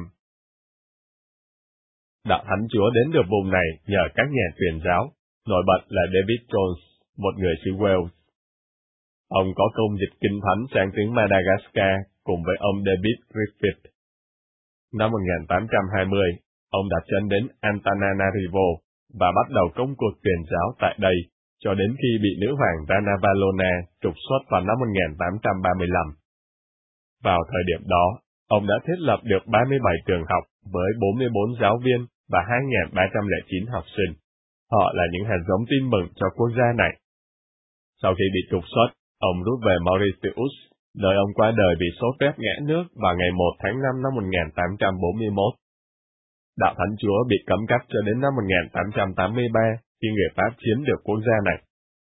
Đạo Thánh Chúa đến được vùng này nhờ các nhà truyền giáo, nổi bật là David Jones, một người xứ Wales. Ông có công dịch kinh thánh sang tiếng Madagascar cùng với ông David Griffith. Năm một nghìn tám trăm hai mươi, ông đặt chân đến Antananarivo và bắt đầu công cuộc truyền giáo tại đây, cho đến khi bị nữ hoàng Ranavalona trục xuất vào năm một nghìn tám trăm ba mươi lăm. Vào thời điểm đó, ông đã thiết lập được ba mươi bảy trường học với bốn mươi bốn giáo viên và hai nghìn ba trăm lẻ chín học sinh. Họ là những hạt giống tin mừng cho quốc gia này. Sau khi bị trục xuất, ông rút về Mauritius, nơi ông qua đời vì sốt rét ngã nước vào ngày một tháng năm năm một nghìn tám trăm bốn mươi mốt. Đạo Thánh Chúa bị cấm cắt cho đến năm một nghìn tám trăm tám mươi ba khi người Pháp chiếm được quốc gia này.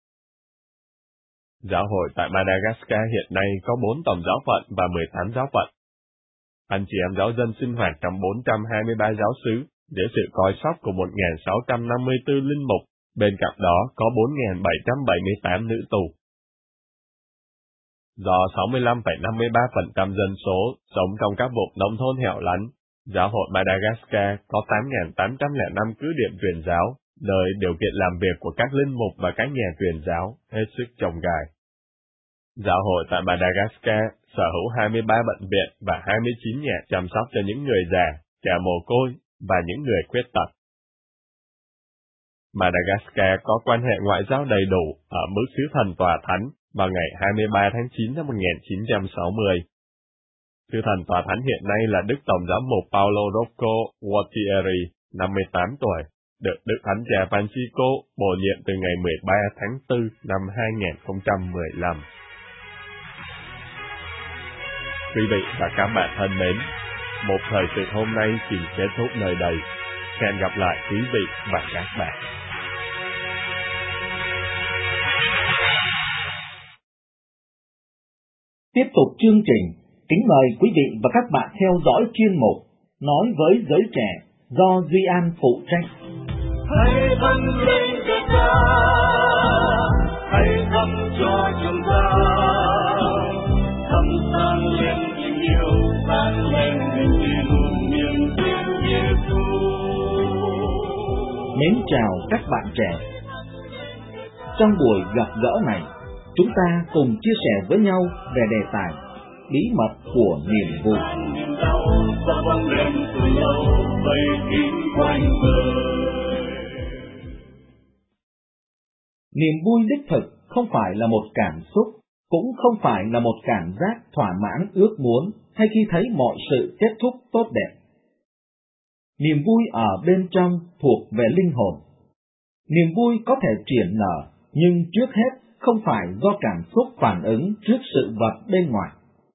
Giáo hội tại Madagascar hiện nay có bốn tổng giáo phận và mười tám giáo phận. Anh chị em giáo dân sinh hoạt trong bốn trăm hai mươi ba giáo xứ, dưới sự coi sóc của một nghìn sáu trăm năm mươi tư linh mục, bên cạnh đó có bốn nghìn bảy trăm bảy mươi tám nữ tù. Do sáu mươi lăm phẩy năm mươi ba phần trăm dân số sống trong các vùng nông thôn hẻo lánh, giáo hội Madagascar có tám nghìn tám trăm lẻ năm cứ điểm truyền giáo, nơi điều kiện làm việc của các linh mục và các nhà truyền giáo hết sức chồng gai. Giáo hội tại Madagascar sở hữu hai mươi ba bệnh viện và hai mươi chín nhà chăm sóc cho những người già, trẻ mồ côi và những người khuyết tật. Madagascar có quan hệ ngoại giao đầy đủ ở mức sứ thần tòa thánh vào ngày hai mươi ba tháng chín năm một nghìn chín trăm sáu mươi. Sứ thần tòa thánh hiện nay là Đức Tổng giám mục Paulo Rocco Gualtieri, năm mươi tám tuổi, được Đức Thánh cha Francisco bổ nhiệm từ ngày mười ba tháng tư năm hai nghìn không trăm mười lăm. Quý vị và các bạn thân mến, một thời sự hôm nay xin kết thúc nơi đây. Hẹn gặp lại quý vị và các bạn. Tiếp tục chương trình, kính mời quý vị và các bạn theo dõi chuyên mục Nói với giới trẻ do Duy An phụ trách. Hãy dâng lên cho ta, hãy dâng cho chúng ta, thắp sáng lên tình yêu, sáng lên niềm tin, niềm tin Giêsu. Mến chào các bạn trẻ. Trong buổi gặp gỡ này, chúng ta cùng chia sẻ với nhau về đề tài bí mật của niềm vui. Niềm vui đích thực không phải là một cảm xúc, cũng không phải là một cảm giác thỏa mãn ước muốn hay khi thấy mọi sự kết thúc tốt đẹp. Niềm vui ở bên trong thuộc về linh hồn. Niềm vui có thể triển nở, nhưng trước hết không phải do cảm xúc phản ứng trước sự vật bên ngoài.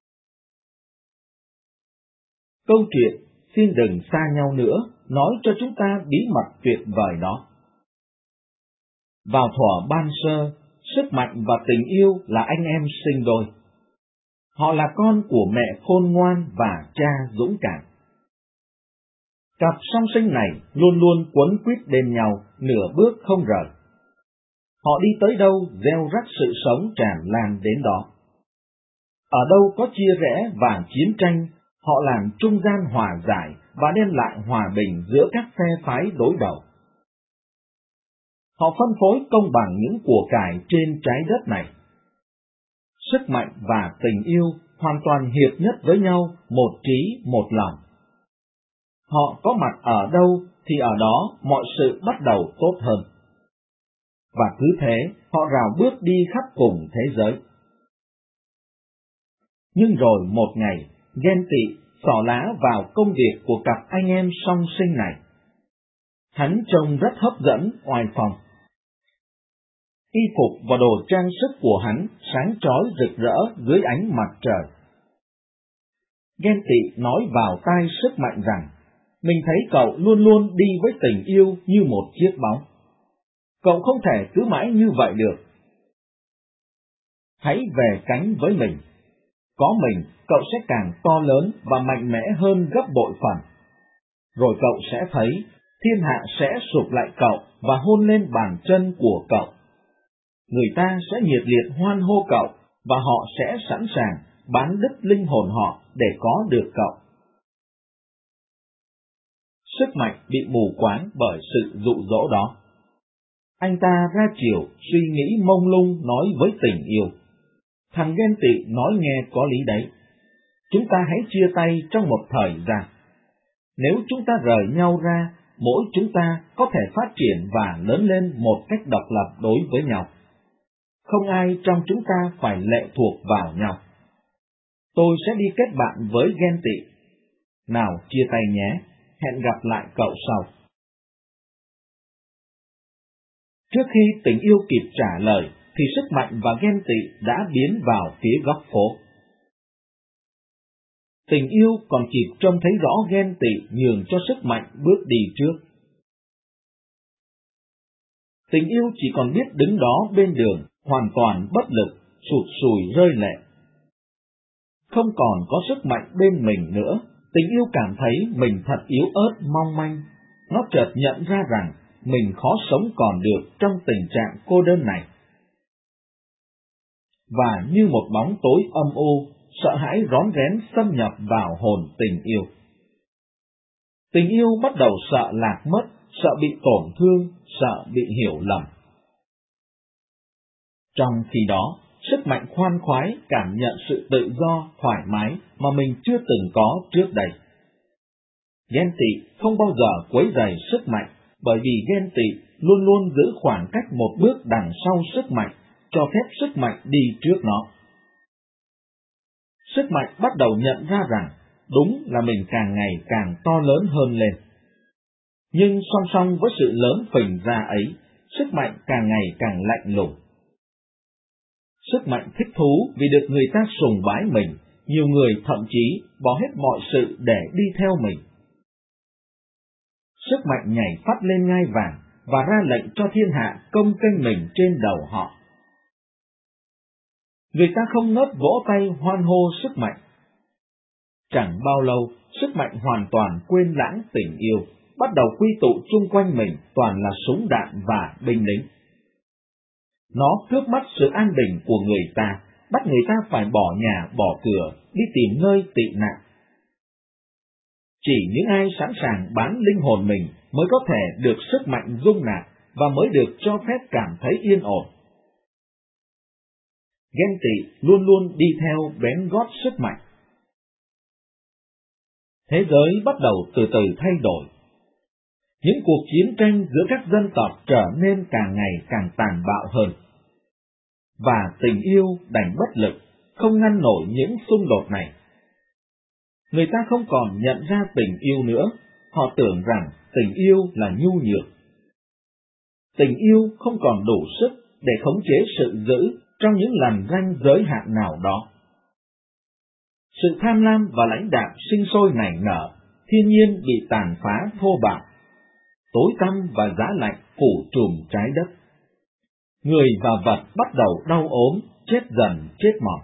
Câu chuyện xin đừng xa nhau nữa nói cho chúng ta bí mật tuyệt vời đó. Vào thuở ban sơ, sức mạnh và tình yêu là anh em sinh đôi. Họ là con của mẹ khôn ngoan và cha dũng cảm. Cặp song sinh này luôn luôn quấn quýt bên nhau, nửa bước không rời. Họ đi tới đâu gieo rắc sự sống tràn lan đến đó. Ở đâu có chia rẽ và chiến tranh, họ làm trung gian hòa giải và đem lại hòa bình giữa các phe phái đối đầu. Họ phân phối công bằng những của cải trên trái đất này. Sức mạnh và tình yêu hoàn toàn hiệp nhất với nhau, một trí, một lòng. Họ có mặt ở đâu thì ở đó mọi sự bắt đầu tốt hơn. Và cứ thế, họ rào bước đi khắp cùng thế giới. Nhưng rồi một ngày, ghen tị xỏ lá vào công việc của cặp anh em song sinh này. Hắn trông rất hấp dẫn, oai phong. Y phục và đồ trang sức của hắn sáng chói rực rỡ dưới ánh mặt trời. Ghen tị nói vào tai sức mạnh rằng, mình thấy cậu luôn luôn đi với tình yêu như một chiếc bóng. Cậu không thể cứ mãi như vậy được. Hãy về cánh với mình. Có mình, cậu sẽ càng to lớn và mạnh mẽ hơn gấp bội phần. Rồi cậu sẽ thấy, thiên hạ sẽ sụp lại cậu và hôn lên bàn chân của cậu. Người ta sẽ nhiệt liệt hoan hô cậu và họ sẽ sẵn sàng bán đứt linh hồn họ để có được cậu. Sức mạnh bị mù quáng bởi sự dụ dỗ đó. Anh ta ra chiều suy nghĩ mông lung nói với tình yêu. Thằng ghen tị nói nghe có lý đấy. Chúng ta hãy chia tay trong một thời gian. Nếu chúng ta rời nhau ra, mỗi chúng ta có thể phát triển và lớn lên một cách độc lập đối với nhau. Không ai trong chúng ta phải lệ thuộc vào nhau. Tôi sẽ đi kết bạn với ghen tị. Nào chia tay nhé, hẹn gặp lại cậu sau. Trước khi tình yêu kịp trả lời, thì sức mạnh và ghen tị đã biến vào phía góc phố. Tình yêu còn kịp trông thấy rõ ghen tị nhường cho sức mạnh bước đi trước. Tình yêu chỉ còn biết đứng đó bên đường, hoàn toàn bất lực, sụt sùi rơi lệ. Không còn có sức mạnh bên mình nữa, tình yêu cảm thấy mình thật yếu ớt mong manh. Nó chợt nhận ra rằng mình khó sống còn được trong tình trạng cô đơn này. Và như một bóng tối âm u, sợ hãi rón rén xâm nhập vào hồn tình yêu. Tình yêu bắt đầu sợ lạc mất, sợ bị tổn thương, sợ bị hiểu lầm. Trong khi đó, sức mạnh khoan khoái cảm nhận sự tự do, thoải mái mà mình chưa từng có trước đây. Ghen tị không bao giờ quấy rầy sức mạnh, bởi vì ghen tị luôn luôn giữ khoảng cách một bước đằng sau sức mạnh, cho phép sức mạnh đi trước nó. Sức mạnh bắt đầu nhận ra rằng, đúng là mình càng ngày càng to lớn hơn lên. Nhưng song song với sự lớn phình ra ấy, sức mạnh càng ngày càng lạnh lùng. Sức mạnh thích thú vì được người ta sùng bái mình, nhiều người thậm chí bỏ hết mọi sự để đi theo mình. Sức mạnh nhảy phát lên ngai vàng và ra lệnh cho thiên hạ công kênh mình trên đầu họ. Người ta không ngớt vỗ tay hoan hô sức mạnh. Chẳng bao lâu, sức mạnh hoàn toàn quên lãng tình yêu, bắt đầu quy tụ chung quanh mình toàn là súng đạn và binh lính. Nó cướp mất sự an bình của người ta, bắt người ta phải bỏ nhà bỏ cửa, đi tìm nơi tị nạn. Chỉ những ai sẵn sàng bán linh hồn mình mới có thể được sức mạnh dung nạp và mới được cho phép cảm thấy yên ổn. Ghen tị luôn luôn đi theo bén gót sức mạnh. Thế giới bắt đầu từ từ thay đổi. Những cuộc chiến tranh giữa các dân tộc trở nên càng ngày càng tàn bạo hơn. Và tình yêu đành bất lực, không ngăn nổi những xung đột này. Người ta không còn nhận ra tình yêu nữa, họ tưởng rằng tình yêu là nhu nhược. Tình yêu không còn đủ sức để khống chế sự dữ trong những lằn ranh giới hạn nào đó. Sự tham lam và lãnh đạm sinh sôi nảy nở, thiên nhiên bị tàn phá thô bạo. Tối tăm và giá lạnh phủ trùm trái đất. Người và vật bắt đầu đau ốm, chết dần chết mòn.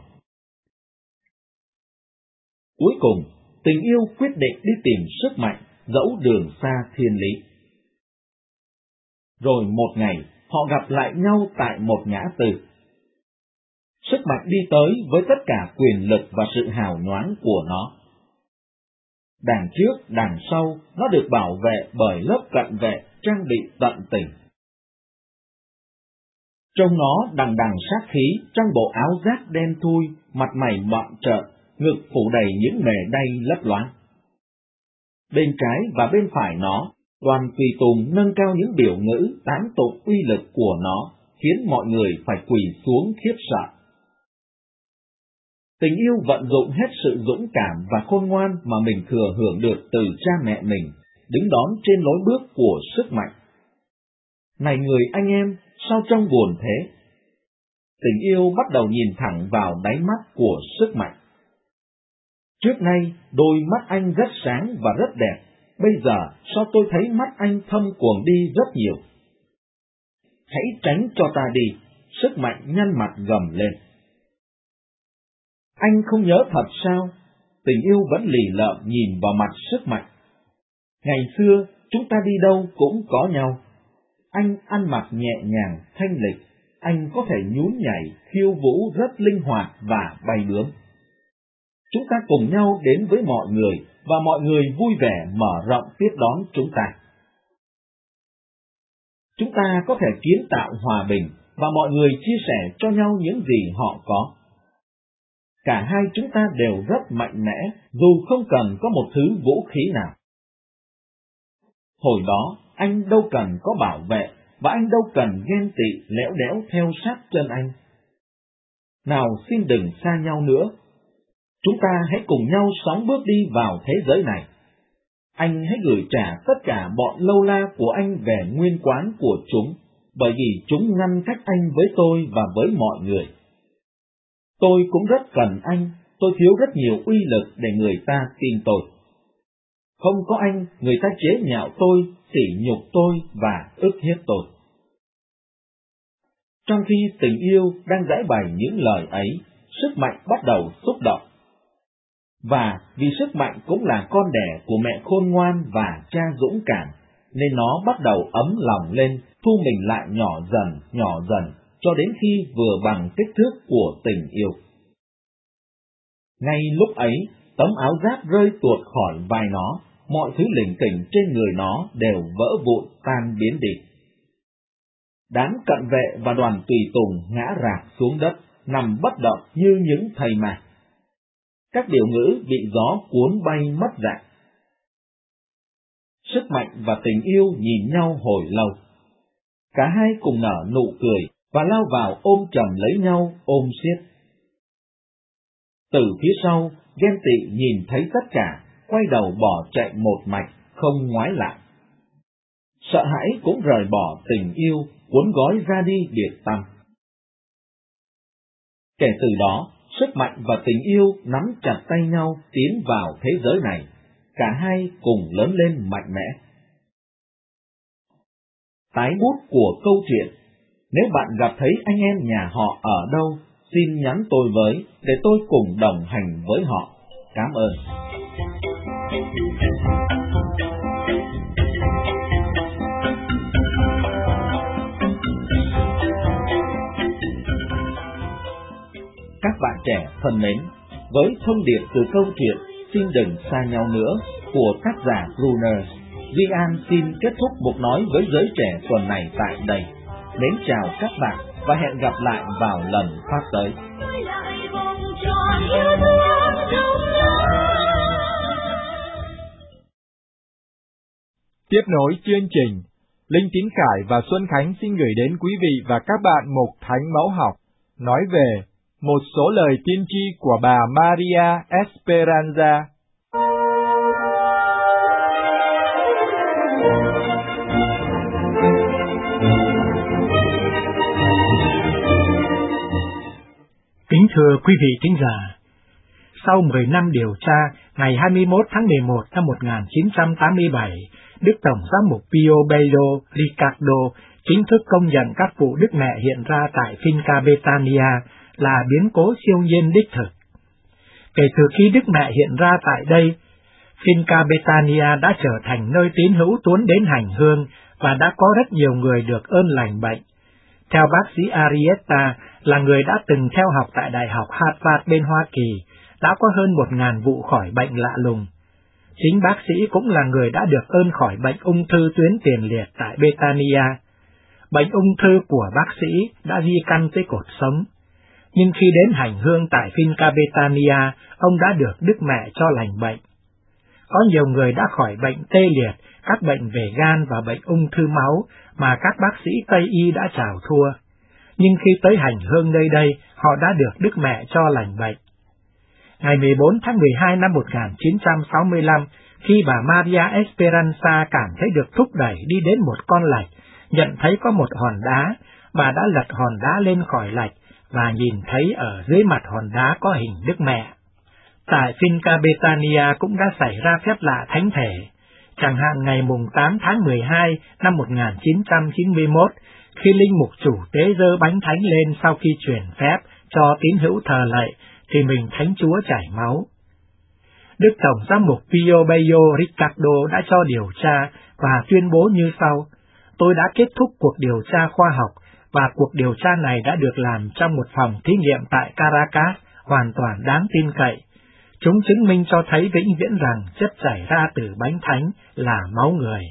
Cuối cùng, tình yêu quyết định đi tìm sức mạnh, dẫu đường xa thiên lý. Rồi một ngày, họ gặp lại nhau tại một ngã tư. Sức mạnh đi tới với tất cả quyền lực và sự hào nhoáng của nó. Đằng trước, đằng sau, nó được bảo vệ bởi lớp cận vệ trang bị tận tình. Trông nó đằng đằng sát khí trong bộ áo giáp đen thui, mặt mày bặm trợn, ngực phủ đầy những mề đay lấp loáng. Bên trái và bên phải nó, toàn tùy tùng nâng cao những biểu ngữ tán tụng uy lực của nó, khiến mọi người phải quỳ xuống khiếp sợ. Tình yêu vận dụng hết sự dũng cảm và khôn ngoan mà mình thừa hưởng được từ cha mẹ mình, đứng đón trên lối bước của sức mạnh. Này người anh em, sao trông buồn thế? Tình yêu bắt đầu nhìn thẳng vào đáy mắt của sức mạnh. Trước nay, đôi mắt anh rất sáng và rất đẹp, bây giờ sao tôi thấy mắt anh thâm quầng đi rất nhiều? Hãy tránh cho ta đi, sức mạnh nhăn mặt gầm lên. Anh không nhớ thật sao? Tình yêu vẫn lì lợm nhìn vào mặt sức mạnh. Ngày xưa, chúng ta đi đâu cũng có nhau. Anh ăn mặc nhẹ nhàng, thanh lịch, anh có thể nhún nhảy, khiêu vũ rất linh hoạt và bay bướm. Chúng ta cùng nhau đến với mọi người, và mọi người vui vẻ mở rộng tiếp đón chúng ta. Chúng ta có thể kiến tạo hòa bình, và mọi người chia sẻ cho nhau những gì họ có. Cả hai chúng ta đều rất mạnh mẽ, dù không cần có một thứ vũ khí nào. Hồi đó, anh đâu cần có bảo vệ, và anh đâu cần ghen tị lẽo đẽo theo sát chân anh. Nào xin đừng xa nhau nữa. Chúng ta hãy cùng nhau sóng bước đi vào thế giới này. Anh hãy gửi trả tất cả bọn lâu la của anh về nguyên quán của chúng, bởi vì chúng ngăn cách anh với tôi và với mọi người. Tôi cũng rất cần anh, tôi thiếu rất nhiều uy lực để người ta tin tôi. Không có anh, người ta chế nhạo tôi, sỉ nhục tôi và ức hiếp tôi. Trong khi tình yêu đang giải bày những lời ấy, sức mạnh bắt đầu xúc động. Và vì sức mạnh cũng là con đẻ của mẹ khôn ngoan và cha dũng cảm, nên nó bắt đầu ấm lòng lên, thu mình lại nhỏ dần, nhỏ dần, cho đến khi vừa bằng kích thước của tình yêu. Ngay lúc ấy, tấm áo giáp rơi tuột khỏi vai nó, mọi thứ lỉnh kỉnh trên người nó đều vỡ vụn tan biến đi. Đám cận vệ và đoàn tùy tùng ngã rạp xuống đất, nằm bất động như những thây ma. Các điều ngữ bị gió cuốn bay mất dạng. Sức mạnh và tình yêu nhìn nhau hồi lâu. Cả hai cùng nở nụ cười và lao vào ôm chầm lấy nhau, ôm siết. Từ phía sau, ghen tị nhìn thấy tất cả, quay đầu bỏ chạy một mạch, không ngoái lại. Sợ hãi cũng rời bỏ tình yêu, cuốn gói ra đi biệt tăm. Kể từ đó, sức mạnh và tình yêu nắm chặt tay nhau tiến vào thế giới này, cả hai cùng lớn lên mạnh mẽ. Tái bút của câu chuyện. Nếu bạn gặp thấy anh em nhà họ ở đâu, xin nhắn tôi với, để tôi cùng đồng hành với họ. Cảm ơn. Các bạn trẻ thân mến, với thông điệp từ câu chuyện Xin đừng xa nhau nữa của tác giả Brunner, Duy An xin kết thúc cuộc nói với giới trẻ tuần này tại đây. Mến chào các bạn và hẹn gặp lại vào lần phát tới. Tiếp nối chương trình, Linh Tín Khải và Xuân Khánh xin gửi đến quý vị và các bạn một thánh mẫu học nói về một số lời tiên tri của bà Maria Esperanza. Kính thưa quý vị thính giả, sau mười năm điều tra, ngày hai mươi mốt tháng mười một năm một nghìn chín trăm tám mươi bảy, Đức Tổng giám mục Pio Bello Ricardo chính thức công nhận các vụ Đức Mẹ hiện ra tại Finca Betania là biến cố siêu nhiên đích thực. Kể từ khi Đức Mẹ hiện ra tại đây, Finca Betania đã trở thành nơi tín hữu tuôn đến hành hương và đã có rất nhiều người được ơn lành bệnh. Theo bác sĩ Arietta, là người đã từng theo học tại Đại học Harvard bên Hoa Kỳ, đã có hơn một ngàn vụ khỏi bệnh lạ lùng. Chính bác sĩ cũng là người đã được ơn khỏi bệnh ung thư tuyến tiền liệt tại Betania. Bệnh ung thư của bác sĩ đã di căn tới cột sống. Nhưng khi đến hành hương tại Finca Betania, ông đã được Đức Mẹ cho lành bệnh. Có nhiều người đã khỏi bệnh tê liệt, các bệnh về gan và bệnh ung thư máu mà các bác sĩ Tây Y đã trào thua. Nhưng khi tới hành hương nơi đây, họ đã được Đức Mẹ cho lành bệnh. Ngày mười bốn tháng mười hai năm một nghìn chín trăm sáu mươi lăm, khi bà Maria Esperanza cảm thấy được thúc đẩy đi đến một con lạch, nhận thấy có một hòn đá, bà đã lật hòn đá lên khỏi lạch và nhìn thấy ở dưới mặt hòn đá có hình Đức Mẹ. Tại Finca Betania cũng đã xảy ra phép lạ thánh thể. Chẳng hạn ngày mùng tám tháng mười hai năm một nghìn chín trăm chín mươi mốt, khi linh mục chủ tế giơ bánh thánh lên sau khi truyền phép cho tín hữu thờ lạy, thì mình Thánh Chúa chảy máu. Đức Tổng giám mục Pio Bello Ricardo đã cho điều tra và tuyên bố như sau: Tôi đã kết thúc cuộc điều tra khoa học, và cuộc điều tra này đã được làm trong một phòng thí nghiệm tại Caracas, hoàn toàn đáng tin cậy. Chúng chứng minh cho thấy vĩnh viễn rằng chất chảy ra từ bánh thánh là máu người.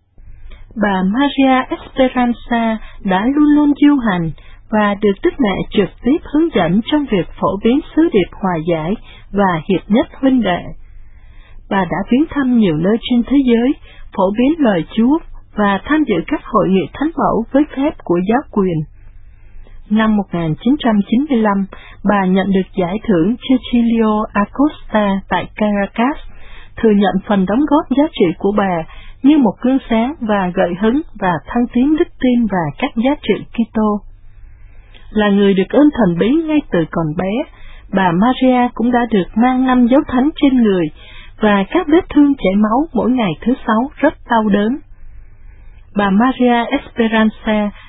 Bà Maria Esperanza đã luôn luôn du hành và được Đức Mẹ trực tiếp hướng dẫn trong việc phổ biến sứ điệp hòa giải và hiệp nhất huynh đệ. Bà đã viếng thăm nhiều nơi trên thế giới, phổ biến lời Chúa và tham dự các hội nghị thánh mẫu với phép của giáo quyền. Năm một nghìn chín trăm chín mươi lăm, bà nhận được giải thưởng Cecilio Acosta tại Caracas, thừa nhận phần đóng góp giá trị của bà như một gương sáng và gợi hứng và thăng tiến đức tin và các giá trị Kitô. Là người được ơn thần bí ngay từ còn bé, bà Maria cũng đã được mang năm dấu thánh trên người và các vết thương chảy máu mỗi ngày thứ sáu rất đau đớn. Bà Maria Esperanza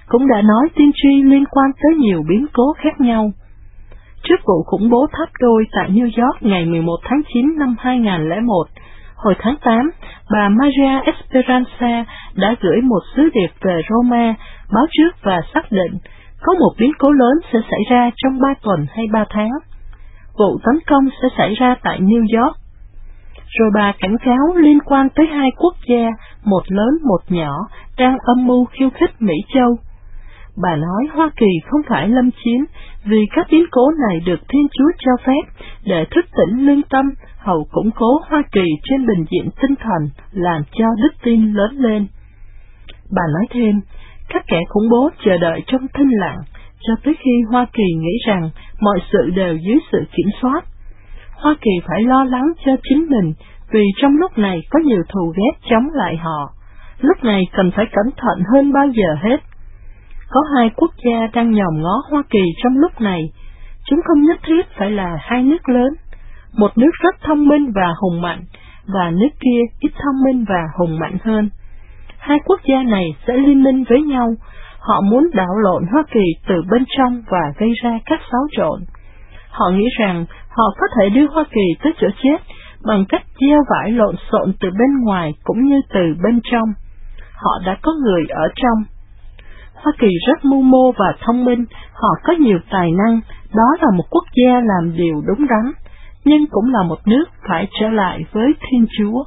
cũng đã nói tiên tri liên quan tới nhiều biến cố khác nhau. Trước vụ khủng bố tháp đôi tại New York ngày mười một tháng chín năm hai nghìn không trăm lẻ một, hồi tháng tám, bà Maria Esperanza đã gửi một sứ điệp về Roma, báo trước và xác định có một biến cố lớn sẽ xảy ra trong ba tuần hay ba tháng. Vụ tấn công sẽ xảy ra tại New York. Rồi bà cảnh cáo liên quan tới hai quốc gia, một lớn một nhỏ, đang âm mưu khiêu khích Mỹ Châu. Bà nói Hoa Kỳ không phải lâm chiến, vì các biến cố này được Thiên Chúa cho phép để thức tỉnh lương tâm, hầu củng cố Hoa Kỳ trên bình diện tinh thần, làm cho đức tin lớn lên. Bà nói thêm, các kẻ khủng bố chờ đợi trong thinh lặng, cho tới khi Hoa Kỳ nghĩ rằng mọi sự đều dưới sự kiểm soát. Hoa Kỳ phải lo lắng cho chính mình, vì trong lúc này có nhiều thù ghét chống lại họ. Lúc này cần phải cẩn thận hơn bao giờ hết. Có hai quốc gia đang nhòm ngó Hoa Kỳ trong lúc này. Chúng không nhất thiết phải là hai nước lớn. Một nước rất thông minh và hùng mạnh, và nước kia ít thông minh và hùng mạnh hơn. Hai quốc gia này sẽ liên minh với nhau. Họ muốn đảo lộn Hoa Kỳ từ bên trong và gây ra các xáo trộn. Họ nghĩ rằng họ có thể đưa Hoa Kỳ tới chỗ chết bằng cách gieo vải lộn xộn từ bên ngoài cũng như từ bên trong. Họ đã có người ở trong. Hoa Kỳ rất mưu mô và thông minh, họ có nhiều tài năng, đó là một quốc gia làm điều đúng đắn, nhưng cũng là một nước phải trở lại với Thiên Chúa.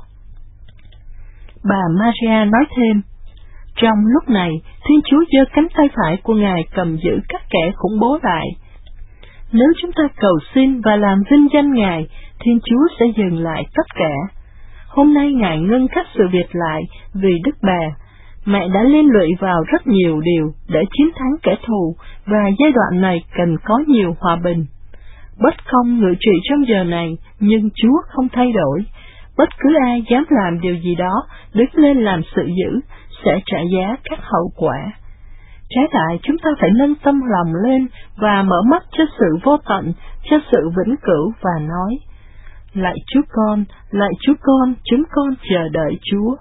Bà Maria nói thêm, trong lúc này, Thiên Chúa giơ cánh tay phải của Ngài cầm giữ các kẻ khủng bố lại. Nếu chúng ta cầu xin và làm vinh danh Ngài, Thiên Chúa sẽ dừng lại tất cả. Hôm nay Ngài ngưng các sự việc lại vì Đức Bà. Mẹ đã liên lụy vào rất nhiều điều để chiến thắng kẻ thù, và giai đoạn này cần có nhiều hòa bình. Bất công ngự trị trong giờ này, nhưng Chúa không thay đổi. Bất cứ ai dám làm điều gì đó, đứng lên làm sự dữ, sẽ trả giá các hậu quả. Trái lại, chúng ta phải nâng tâm lòng lên và mở mắt cho sự vô tận, cho sự vĩnh cửu và nói, lạy Chúa con, lạy Chúa con, chúng con chờ đợi Chúa.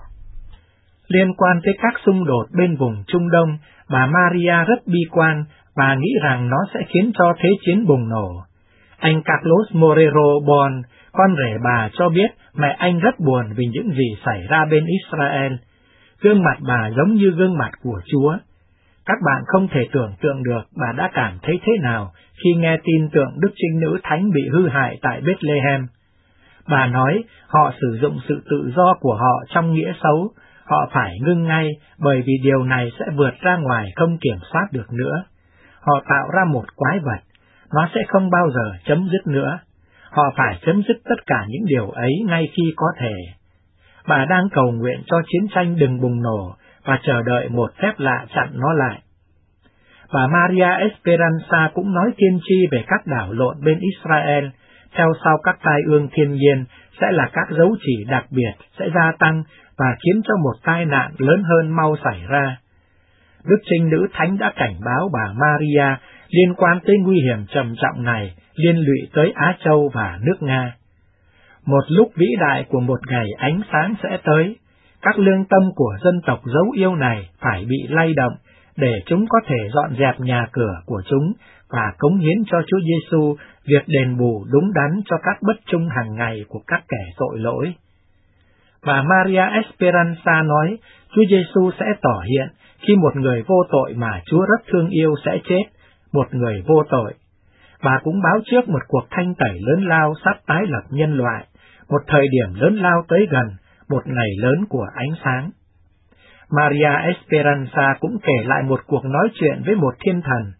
Liên quan tới các xung đột bên vùng Trung Đông, bà Maria rất bi quan và nghĩ rằng nó sẽ khiến cho thế chiến bùng nổ. Anh Carlos Morero Bon, con rể bà, cho biết mẹ anh rất buồn vì những gì xảy ra bên Israel. Gương mặt bà giống như gương mặt của Chúa. Các bạn không thể tưởng tượng được bà đã cảm thấy thế nào khi nghe tin tượng Đức Trinh Nữ Thánh bị hư hại tại Bethlehem. Bà nói họ sử dụng sự tự do của họ trong nghĩa xấu, họ phải ngưng ngay bởi vì điều này sẽ vượt ra ngoài không kiểm soát được nữa. Họ tạo ra một quái vật, nó sẽ không bao giờ chấm dứt nữa. Họ phải chấm dứt tất cả những điều ấy ngay khi có thể. Bà đang cầu nguyện cho chiến tranh đừng bùng nổ và chờ đợi một phép lạ chặn nó lại. Bà Maria Esperanza cũng nói tiên tri về các đảo lộn bên Israel, theo sau các tai ương thiên nhiên sẽ là các dấu chỉ đặc biệt sẽ gia tăng và khiến cho một tai nạn lớn hơn mau xảy ra. Đức Trinh Nữ Thánh đã cảnh báo bà Maria liên quan tới nguy hiểm trầm trọng này liên lụy tới Á Châu và nước Nga. Một lúc vĩ đại của một ngày ánh sáng sẽ tới, các lương tâm của dân tộc dấu yêu này phải bị lay động để chúng có thể dọn dẹp nhà cửa của chúng và cống hiến cho Chúa Giêsu việc đền bù đúng đắn cho các bất trung hàng ngày của các kẻ tội lỗi. Bà Maria Esperanza nói Chúa Giêsu sẽ tỏ hiện khi một người vô tội mà Chúa rất thương yêu sẽ chết, một người vô tội. Bà cũng báo trước một cuộc thanh tẩy lớn lao sắp tái lập nhân loại, một thời điểm lớn lao tới gần, một ngày lớn của ánh sáng. Maria Esperanza cũng kể lại một cuộc nói chuyện với một thiên thần.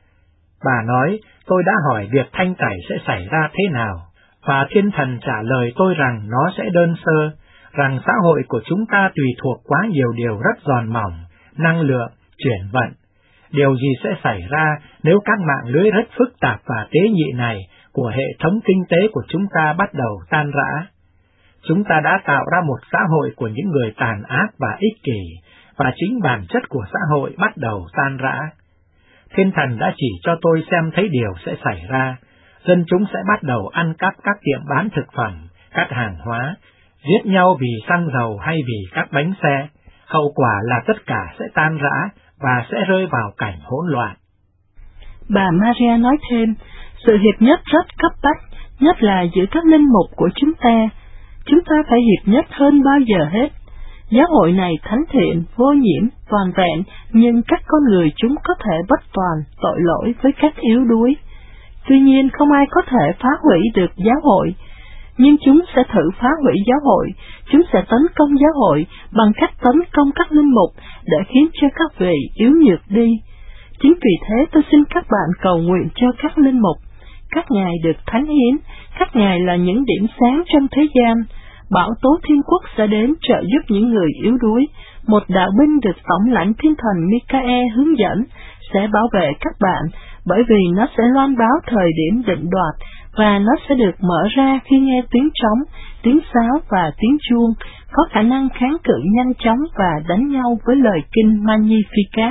Bà nói, tôi đã hỏi việc thanh tẩy sẽ xảy ra thế nào, và thiên thần trả lời tôi rằng nó sẽ đơn sơ, rằng xã hội của chúng ta tùy thuộc quá nhiều điều rất giòn mỏng, năng lượng, chuyển vận. Điều gì sẽ xảy ra nếu các mạng lưới rất phức tạp và tế nhị này của hệ thống kinh tế của chúng ta bắt đầu tan rã? Chúng ta đã tạo ra một xã hội của những người tàn ác và ích kỷ, và chính bản chất của xã hội bắt đầu tan rã. Thiên thần đã chỉ cho tôi xem thấy điều sẽ xảy ra. Dân chúng sẽ bắt đầu ăn cắp các tiệm bán thực phẩm, các hàng hóa, giết nhau vì xăng dầu hay vì các bánh xe. Hậu quả là tất cả sẽ tan rã và sẽ rơi vào cảnh hỗn loạn. Bà Maria nói thêm, sự hiệp nhất rất cấp bách, nhất là giữa các linh mục của chúng ta. Chúng ta phải hiệp nhất hơn bao giờ hết. Giáo hội này thánh thiện, vô nhiễm, toàn vẹn, nhưng các con người chúng có thể bất toàn, tội lỗi với các yếu đuối. Tuy nhiên không ai có thể phá hủy được giáo hội, nhưng chúng sẽ thử phá hủy giáo hội, chúng sẽ tấn công giáo hội bằng cách tấn công các linh mục để khiến cho các vị yếu nhược đi. Chính vì thế tôi xin các bạn cầu nguyện cho các linh mục. Các ngài được thánh hiến, các ngài là những điểm sáng trong thế gian. Bão tố thiên quốc sẽ đến trợ giúp những người yếu đuối. Một đạo binh được tổng lãnh thiên thần Michael hướng dẫn sẽ bảo vệ các bạn, bởi vì nó sẽ loan báo thời điểm định đoạt, và nó sẽ được mở ra khi nghe tiếng trống, tiếng sáo và tiếng chuông, có khả năng kháng cự nhanh chóng và đánh nhau với lời kinh Magnificat.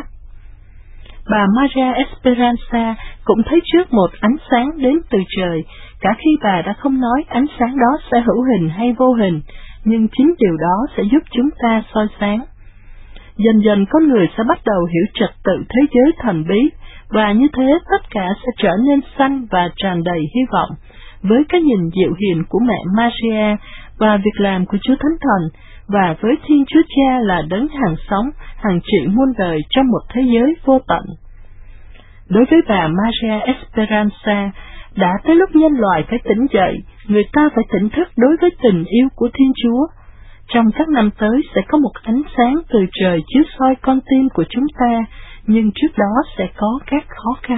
Bà Maria Esperanza cũng thấy trước một ánh sáng đến từ trời, cả khi bà đã không nói ánh sáng đó sẽ hữu hình hay vô hình, nhưng chính điều đó sẽ giúp chúng ta soi sáng. Dần dần con người sẽ bắt đầu hiểu trật tự thế giới thần bí, và như thế tất cả sẽ trở nên xanh và tràn đầy hy vọng, với cái nhìn dịu hiền của mẹ Maria và việc làm của Chúa Thánh Thần, và với Thiên Chúa Cha là đấng hàng sống, hàng trị muôn đời trong một thế giới vô tận. Đối với bà Maria Esperanza, đã tới lúc nhân loại phải tỉnh dậy, người ta phải tỉnh thức đối với tình yêu của Thiên Chúa. Trong các năm tới sẽ có một ánh sáng từ trời chiếu soi con tim của chúng ta, nhưng trước đó sẽ có các khó khăn.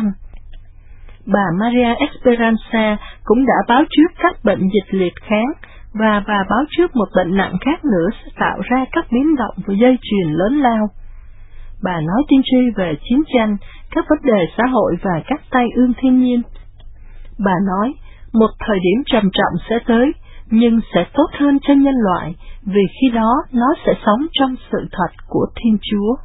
Bà Maria Esperanza cũng đã báo trước các bệnh dịch liệt kháng, và bà báo trước một bệnh nặng khác nữa sẽ tạo ra các biến động và dây chuyền lớn lao. Bà nói tiên tri về chiến tranh, các vấn đề xã hội và các tai ương thiên nhiên. Bà nói, một thời điểm trầm trọng sẽ tới, nhưng sẽ tốt hơn cho nhân loại, vì khi đó nó sẽ sống trong sự thật của Thiên Chúa.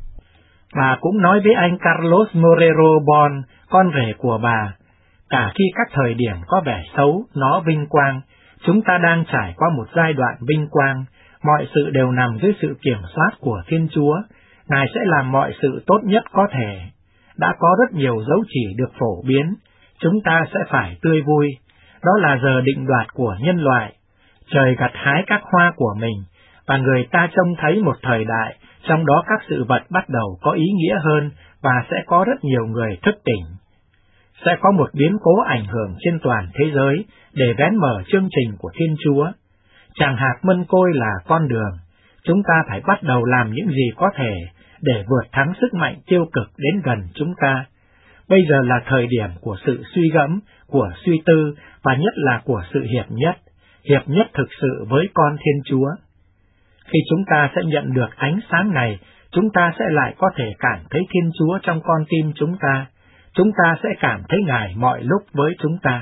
Bà cũng nói với anh Carlos Morero Bon, con rể của bà, cả khi các thời điểm có vẻ xấu, nó vinh quang, chúng ta đang trải qua một giai đoạn vinh quang, mọi sự đều nằm dưới sự kiểm soát của Thiên Chúa, Ngài sẽ làm mọi sự tốt nhất có thể. Đã có rất nhiều dấu chỉ được phổ biến, chúng ta sẽ phải tươi vui, đó là giờ định đoạt của nhân loại. Trời gặt hái các hoa của mình, và người ta trông thấy một thời đại, trong đó các sự vật bắt đầu có ý nghĩa hơn, và sẽ có rất nhiều người thức tỉnh. Sẽ có một biến cố ảnh hưởng trên toàn thế giới, để vén mở chương trình của Thiên Chúa. Tràng hạt mân côi là con đường, chúng ta phải bắt đầu làm những gì có thể, để vượt thắng sức mạnh tiêu cực đến gần chúng ta. Bây giờ là thời điểm của sự suy gẫm, của suy tư, và nhất là của sự hiệp nhất, hiệp nhất thực sự với con Thiên Chúa. Khi chúng ta sẽ nhận được ánh sáng này, chúng ta sẽ lại có thể cảm thấy Thiên Chúa trong con tim chúng ta. Chúng ta sẽ cảm thấy Ngài mọi lúc với chúng ta.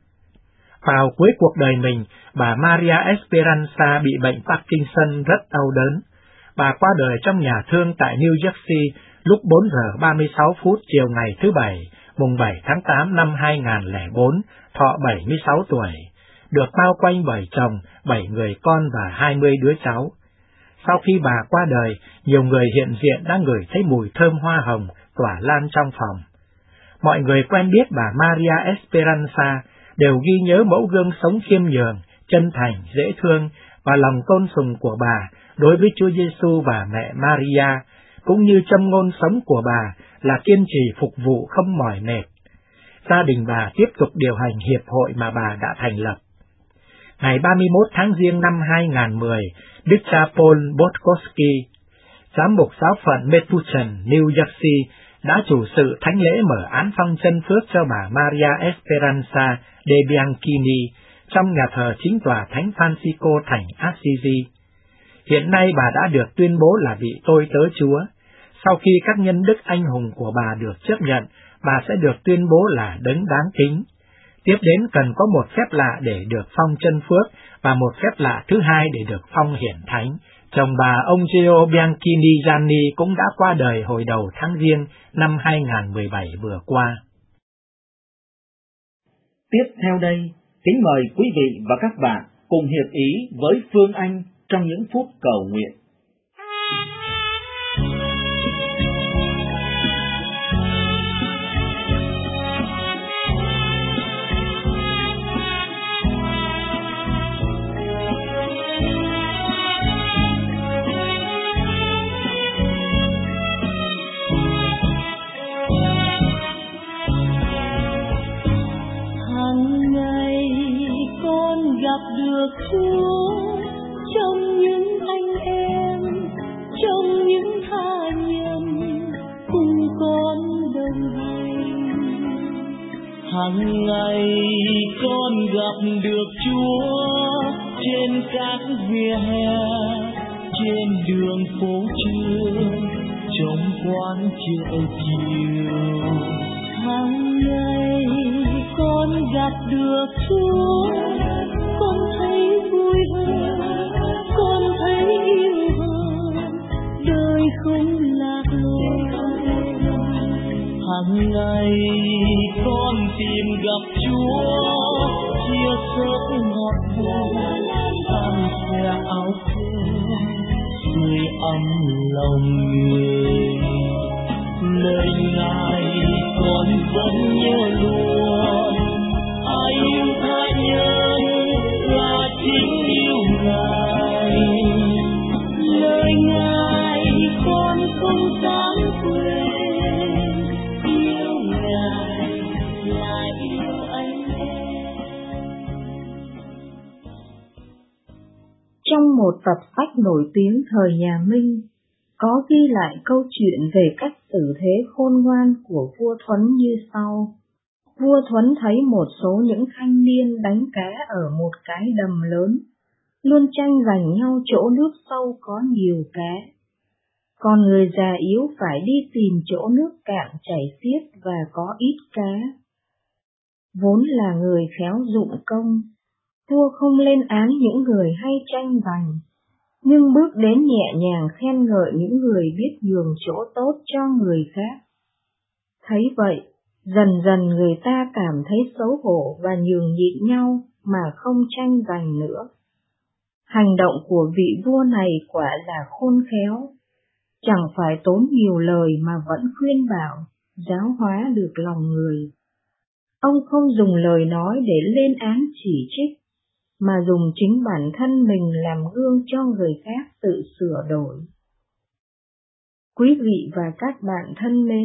Vào cuối cuộc đời mình, bà Maria Esperanza bị bệnh Parkinson rất đau đớn. Bà qua đời trong nhà thương tại New Jersey lúc bốn giờ ba mươi sáu phút chiều ngày thứ Bảy, mùng bảy tháng tám năm hai nghìn không trăm lẻ bốn, thọ bảy mươi sáu tuổi, được bao quanh bởi chồng, bảy người con và hai mươi đứa cháu. Sau khi bà qua đời, nhiều người hiện diện đã ngửi thấy mùi thơm hoa hồng tỏa lan trong phòng. Mọi người quen biết bà Maria Esperanza đều ghi nhớ mẫu gương sống khiêm nhường, chân thành, dễ thương và lòng tôn sùng của bà đối với Chúa Giêsu và mẹ Maria, cũng như châm ngôn sống của bà là kiên trì phục vụ không mỏi mệt. Gia đình bà tiếp tục điều hành hiệp hội mà bà đã thành lập. Ngày ba mươi mốt tháng Giêng năm hai nghìn không trăm mười, Đức cha Paul Botkowski, giám mục giáo phận Metuchen, New Jersey, đã chủ sự thánh lễ mở án phong chân phước cho bà Maria Esperanza de Bianchini trong nhà thờ chính tòa Thánh Francisco thành Assisi. Hiện nay bà đã được tuyên bố là vị tôi tớ Chúa. Sau khi các nhân đức anh hùng của bà được chấp nhận, bà sẽ được tuyên bố là đấng đáng kính. Tiếp đến cần có một phép lạ để được phong chân phước, và một phép lạ thứ hai để được phong hiển thánh. Chồng bà, ông Gio Bianchini Gianni, cũng đã qua đời hồi đầu tháng Giêng năm hai nghìn không trăm mười bảy vừa qua. Tiếp theo đây, kính mời quý vị và các bạn cùng hiệp ý với Phương Anh trong những phút cầu nguyện. được Chúa trong những anh em, trong những tha nhân cùng con đồng hành. Hằng ngày con gặp được Chúa trên các vỉa hè, trên đường phố trường, trong quán chợ chiều. Hằng ngày con gặp được Chúa, con thấy vui hơn, con thấy yêu hơn, đời không lạc lối. Hằng ngày con tìm gặp Chúa, chia sẻ ngọt bùi, san sẻ áo cơm, sưởi ấm lòng người. Lời Ngài con vẫn nhớ luôn, ai yêu tha nhân là chính yêu Ngài. Lời Ngài con không dám quên, yêu Ngài là yêu anh em. Trong một tập sách nổi tiếng thời nhà Minh, có ghi lại câu chuyện về cách xử thế khôn ngoan của vua Thuấn như sau. Vua Thuấn thấy một số những thanh niên đánh cá ở một cái đầm lớn, luôn tranh giành nhau chỗ nước sâu có nhiều cá. Còn người già yếu phải đi tìm chỗ nước cạn chảy xiết và có ít cá. Vốn là người khéo dụng công, vua không lên án những người hay tranh giành, nhưng bước đến nhẹ nhàng khen ngợi những người biết nhường chỗ tốt cho người khác. Thấy vậy, dần dần người ta cảm thấy xấu hổ và nhường nhịn nhau mà không tranh giành nữa. Hành động của vị vua này quả là khôn khéo, chẳng phải tốn nhiều lời mà vẫn khuyên bảo, giáo hóa được lòng người. Ông không dùng lời nói để lên án chỉ trích, mà dùng chính bản thân mình làm gương cho người khác tự sửa đổi. Quý vị và các bạn thân mến,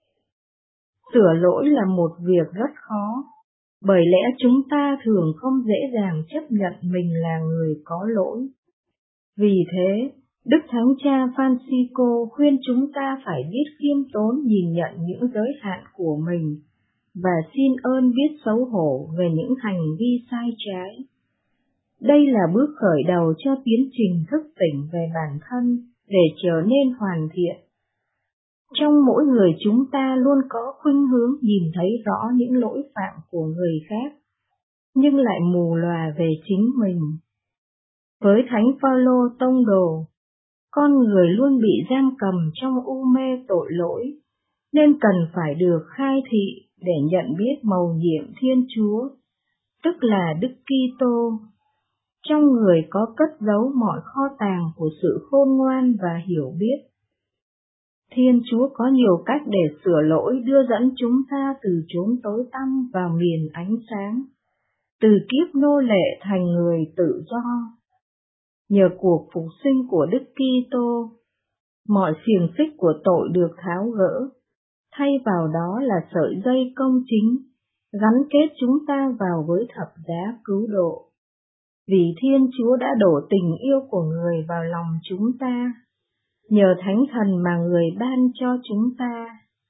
sửa lỗi là một việc rất khó, bởi lẽ chúng ta thường không dễ dàng chấp nhận mình là người có lỗi. Vì thế, Đức Thánh Cha Francisco khuyên chúng ta phải biết khiêm tốn nhìn nhận những giới hạn của mình và xin ơn biết xấu hổ về những hành vi sai trái. Đây là bước khởi đầu cho tiến trình thức tỉnh về bản thân để trở nên hoàn thiện. Trong mỗi người chúng ta luôn có khuynh hướng nhìn thấy rõ những lỗi phạm của người khác, nhưng lại mù lòa về chính mình. Với Thánh Phaolô tông đồ, con người luôn bị giam cầm trong u mê tội lỗi, nên cần phải được khai thị để nhận biết mầu nhiệm Thiên Chúa, tức là Đức Kitô. Trong người có cất giấu mọi kho tàng của sự khôn ngoan và hiểu biết. Thiên Chúa có nhiều cách để sửa lỗi đưa dẫn chúng ta từ chốn tối tăm vào miền ánh sáng, từ kiếp nô lệ thành người tự do. Nhờ cuộc phục sinh của Đức Kitô, mọi xiềng xích của tội được tháo gỡ, thay vào đó là sợi dây công chính, gắn kết chúng ta vào với thập giá cứu độ. Vì Thiên Chúa đã đổ tình yêu của người vào lòng chúng ta, nhờ Thánh Thần mà người ban cho chúng ta.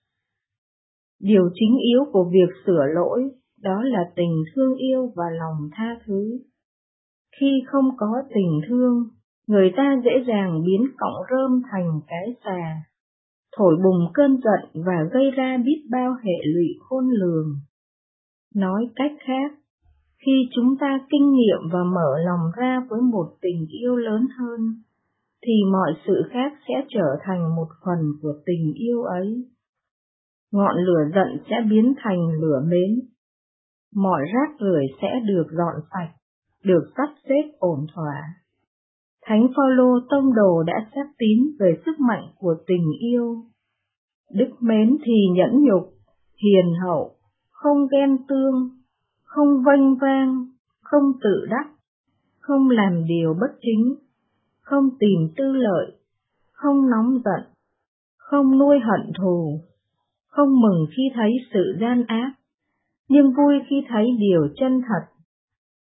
Điều chính yếu của việc sửa lỗi đó là tình thương yêu và lòng tha thứ. Khi không có tình thương, người ta dễ dàng biến cọng rơm thành cái xà, thổi bùng cơn giận và gây ra biết bao hệ lụy khôn lường. Nói cách khác, khi chúng ta kinh nghiệm và mở lòng ra với một tình yêu lớn hơn, thì mọi sự khác sẽ trở thành một phần của tình yêu ấy. Ngọn lửa giận sẽ biến thành lửa mến. Mọi rác rưởi sẽ được dọn sạch, được sắp xếp ổn thỏa. Thánh Phaolô tông đồ đã xác tín về sức mạnh của tình yêu. Đức mến thì nhẫn nhục, hiền hậu, không ghen tương, không vênh vang, không tự đắc, không làm điều bất chính, không tìm tư lợi, không nóng giận, không nuôi hận thù, không mừng khi thấy sự gian ác, nhưng vui khi thấy điều chân thật,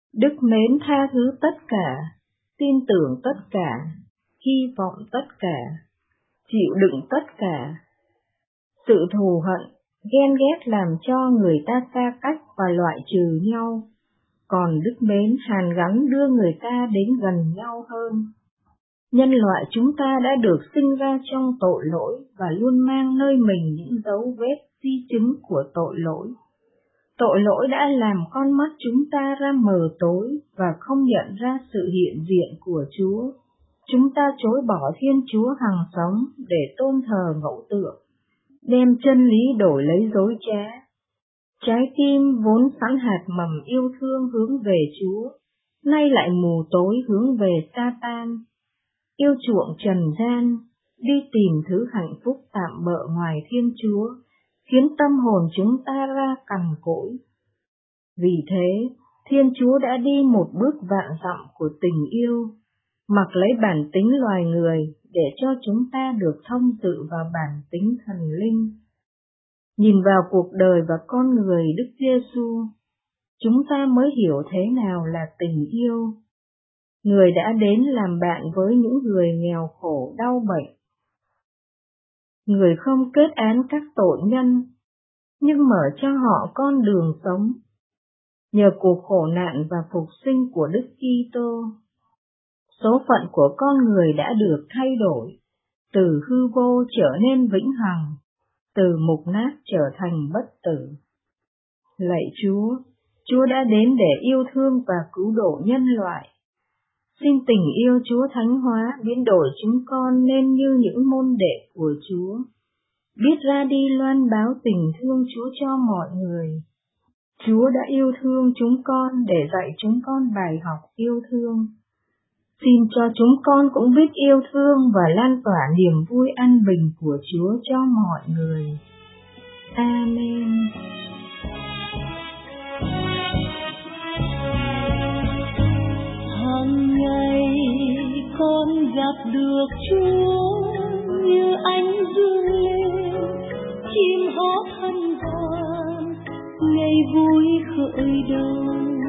Đức mến tha thứ tất cả, tin tưởng tất cả, hy vọng tất cả, chịu đựng tất cả. Sự thù hận, ghen ghét làm cho người ta xa cách và loại trừ nhau, còn đức mến hàn gắn đưa người ta đến gần nhau hơn. Nhân loại chúng ta đã được sinh ra trong tội lỗi và luôn mang nơi mình những dấu vết di chứng của tội lỗi. Tội lỗi đã làm con mắt chúng ta ra mờ tối và không nhận ra sự hiện diện của Chúa. Chúng ta chối bỏ Thiên Chúa hằng sống để tôn thờ ngẫu tượng, đem chân lý đổi lấy dối trá. Trái tim vốn sẵn hạt mầm yêu thương hướng về Chúa, nay lại mù tối hướng về Sa-tan. Yêu chuộng trần gian, đi tìm thứ hạnh phúc tạm bợ ngoài Thiên Chúa, khiến tâm hồn chúng ta ra cằn cỗi. Vì thế, Thiên Chúa đã đi một bước vạn dặm của tình yêu, mặc lấy bản tính loài người để cho chúng ta được thông dự vào bản tính thần linh. Nhìn vào cuộc đời và con người Đức Giê-xu, chúng ta mới hiểu thế nào là tình yêu. Người đã đến làm bạn với những người nghèo khổ đau bệnh. Người không kết án các tội nhân, nhưng mở cho họ con đường sống. Nhờ cuộc khổ nạn và phục sinh của Đức Kitô, số phận của con người đã được thay đổi, từ hư vô trở nên vĩnh hằng, từ mục nát trở thành bất tử. Lạy Chúa, Chúa đã đến để yêu thương và cứu độ nhân loại. Xin tình yêu Chúa thánh hóa biến đổi chúng con nên như những môn đệ của Chúa, biết ra đi loan báo tình thương Chúa cho mọi người. Chúa đã yêu thương chúng con để dạy chúng con bài học yêu thương. Xin cho chúng con cũng biết yêu thương và lan tỏa niềm vui an bình của Chúa cho mọi người. Amen. Hằng ngày con gặp được Chúa như ánh dương lên, chim hót hân hoan, ngày vui khởi đầu.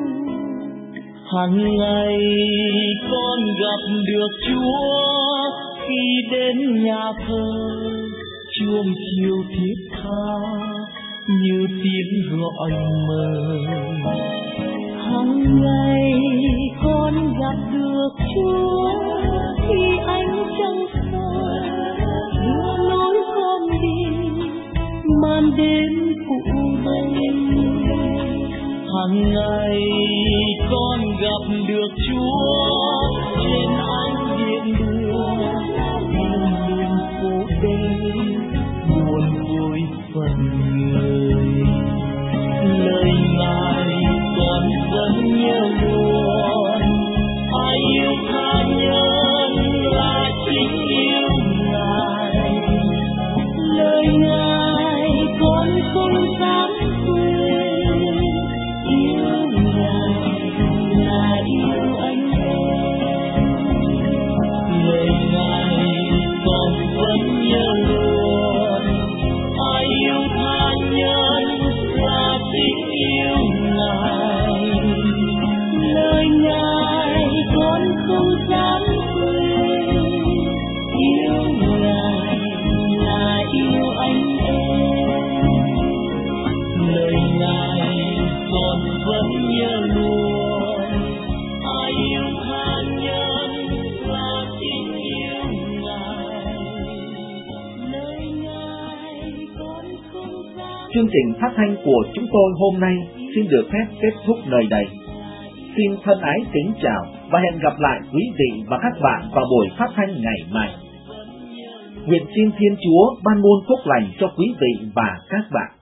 Hằng ngày con gặp được Chúa khi đến nhà thờ, chuông chiều thiết tha như tiếng gọi mời. Hằng ngày con gặp được Chúa khi ánh trăng soi đưa lối con đi, màn đêm phủ đầy. Hằng ngày con gặp được Chúa trên ánh điện đường, in đường phố đêm buồn vui phần người. Lời Ngài con vẫn nhớ luôn, ai yêu tha nhân là chính yêu Ngài. Lời Ngài con không dám quên, yêu Ngài là yêu anh em. Lời Ngài con vẫn nhớ luôn, ai yêu tha nhân là chính yêu Ngài. Lời Ngài con không dám quên, yêu Ngài là yêu anh em. Lời Ngài con vẫn nhớ luôn, ai yêu tha nhân là chính yêu Ngài. Lời Ngài con không dám. Chương trình phát thanh của chúng tôi hôm nay xin được phép kết thúc nơi đây. Xin thân ái kính chào và hẹn gặp lại quý vị và các bạn vào buổi phát thanh ngày mai. Nguyện xin Thiên Chúa ban muôn phúc lành cho quý vị và các bạn.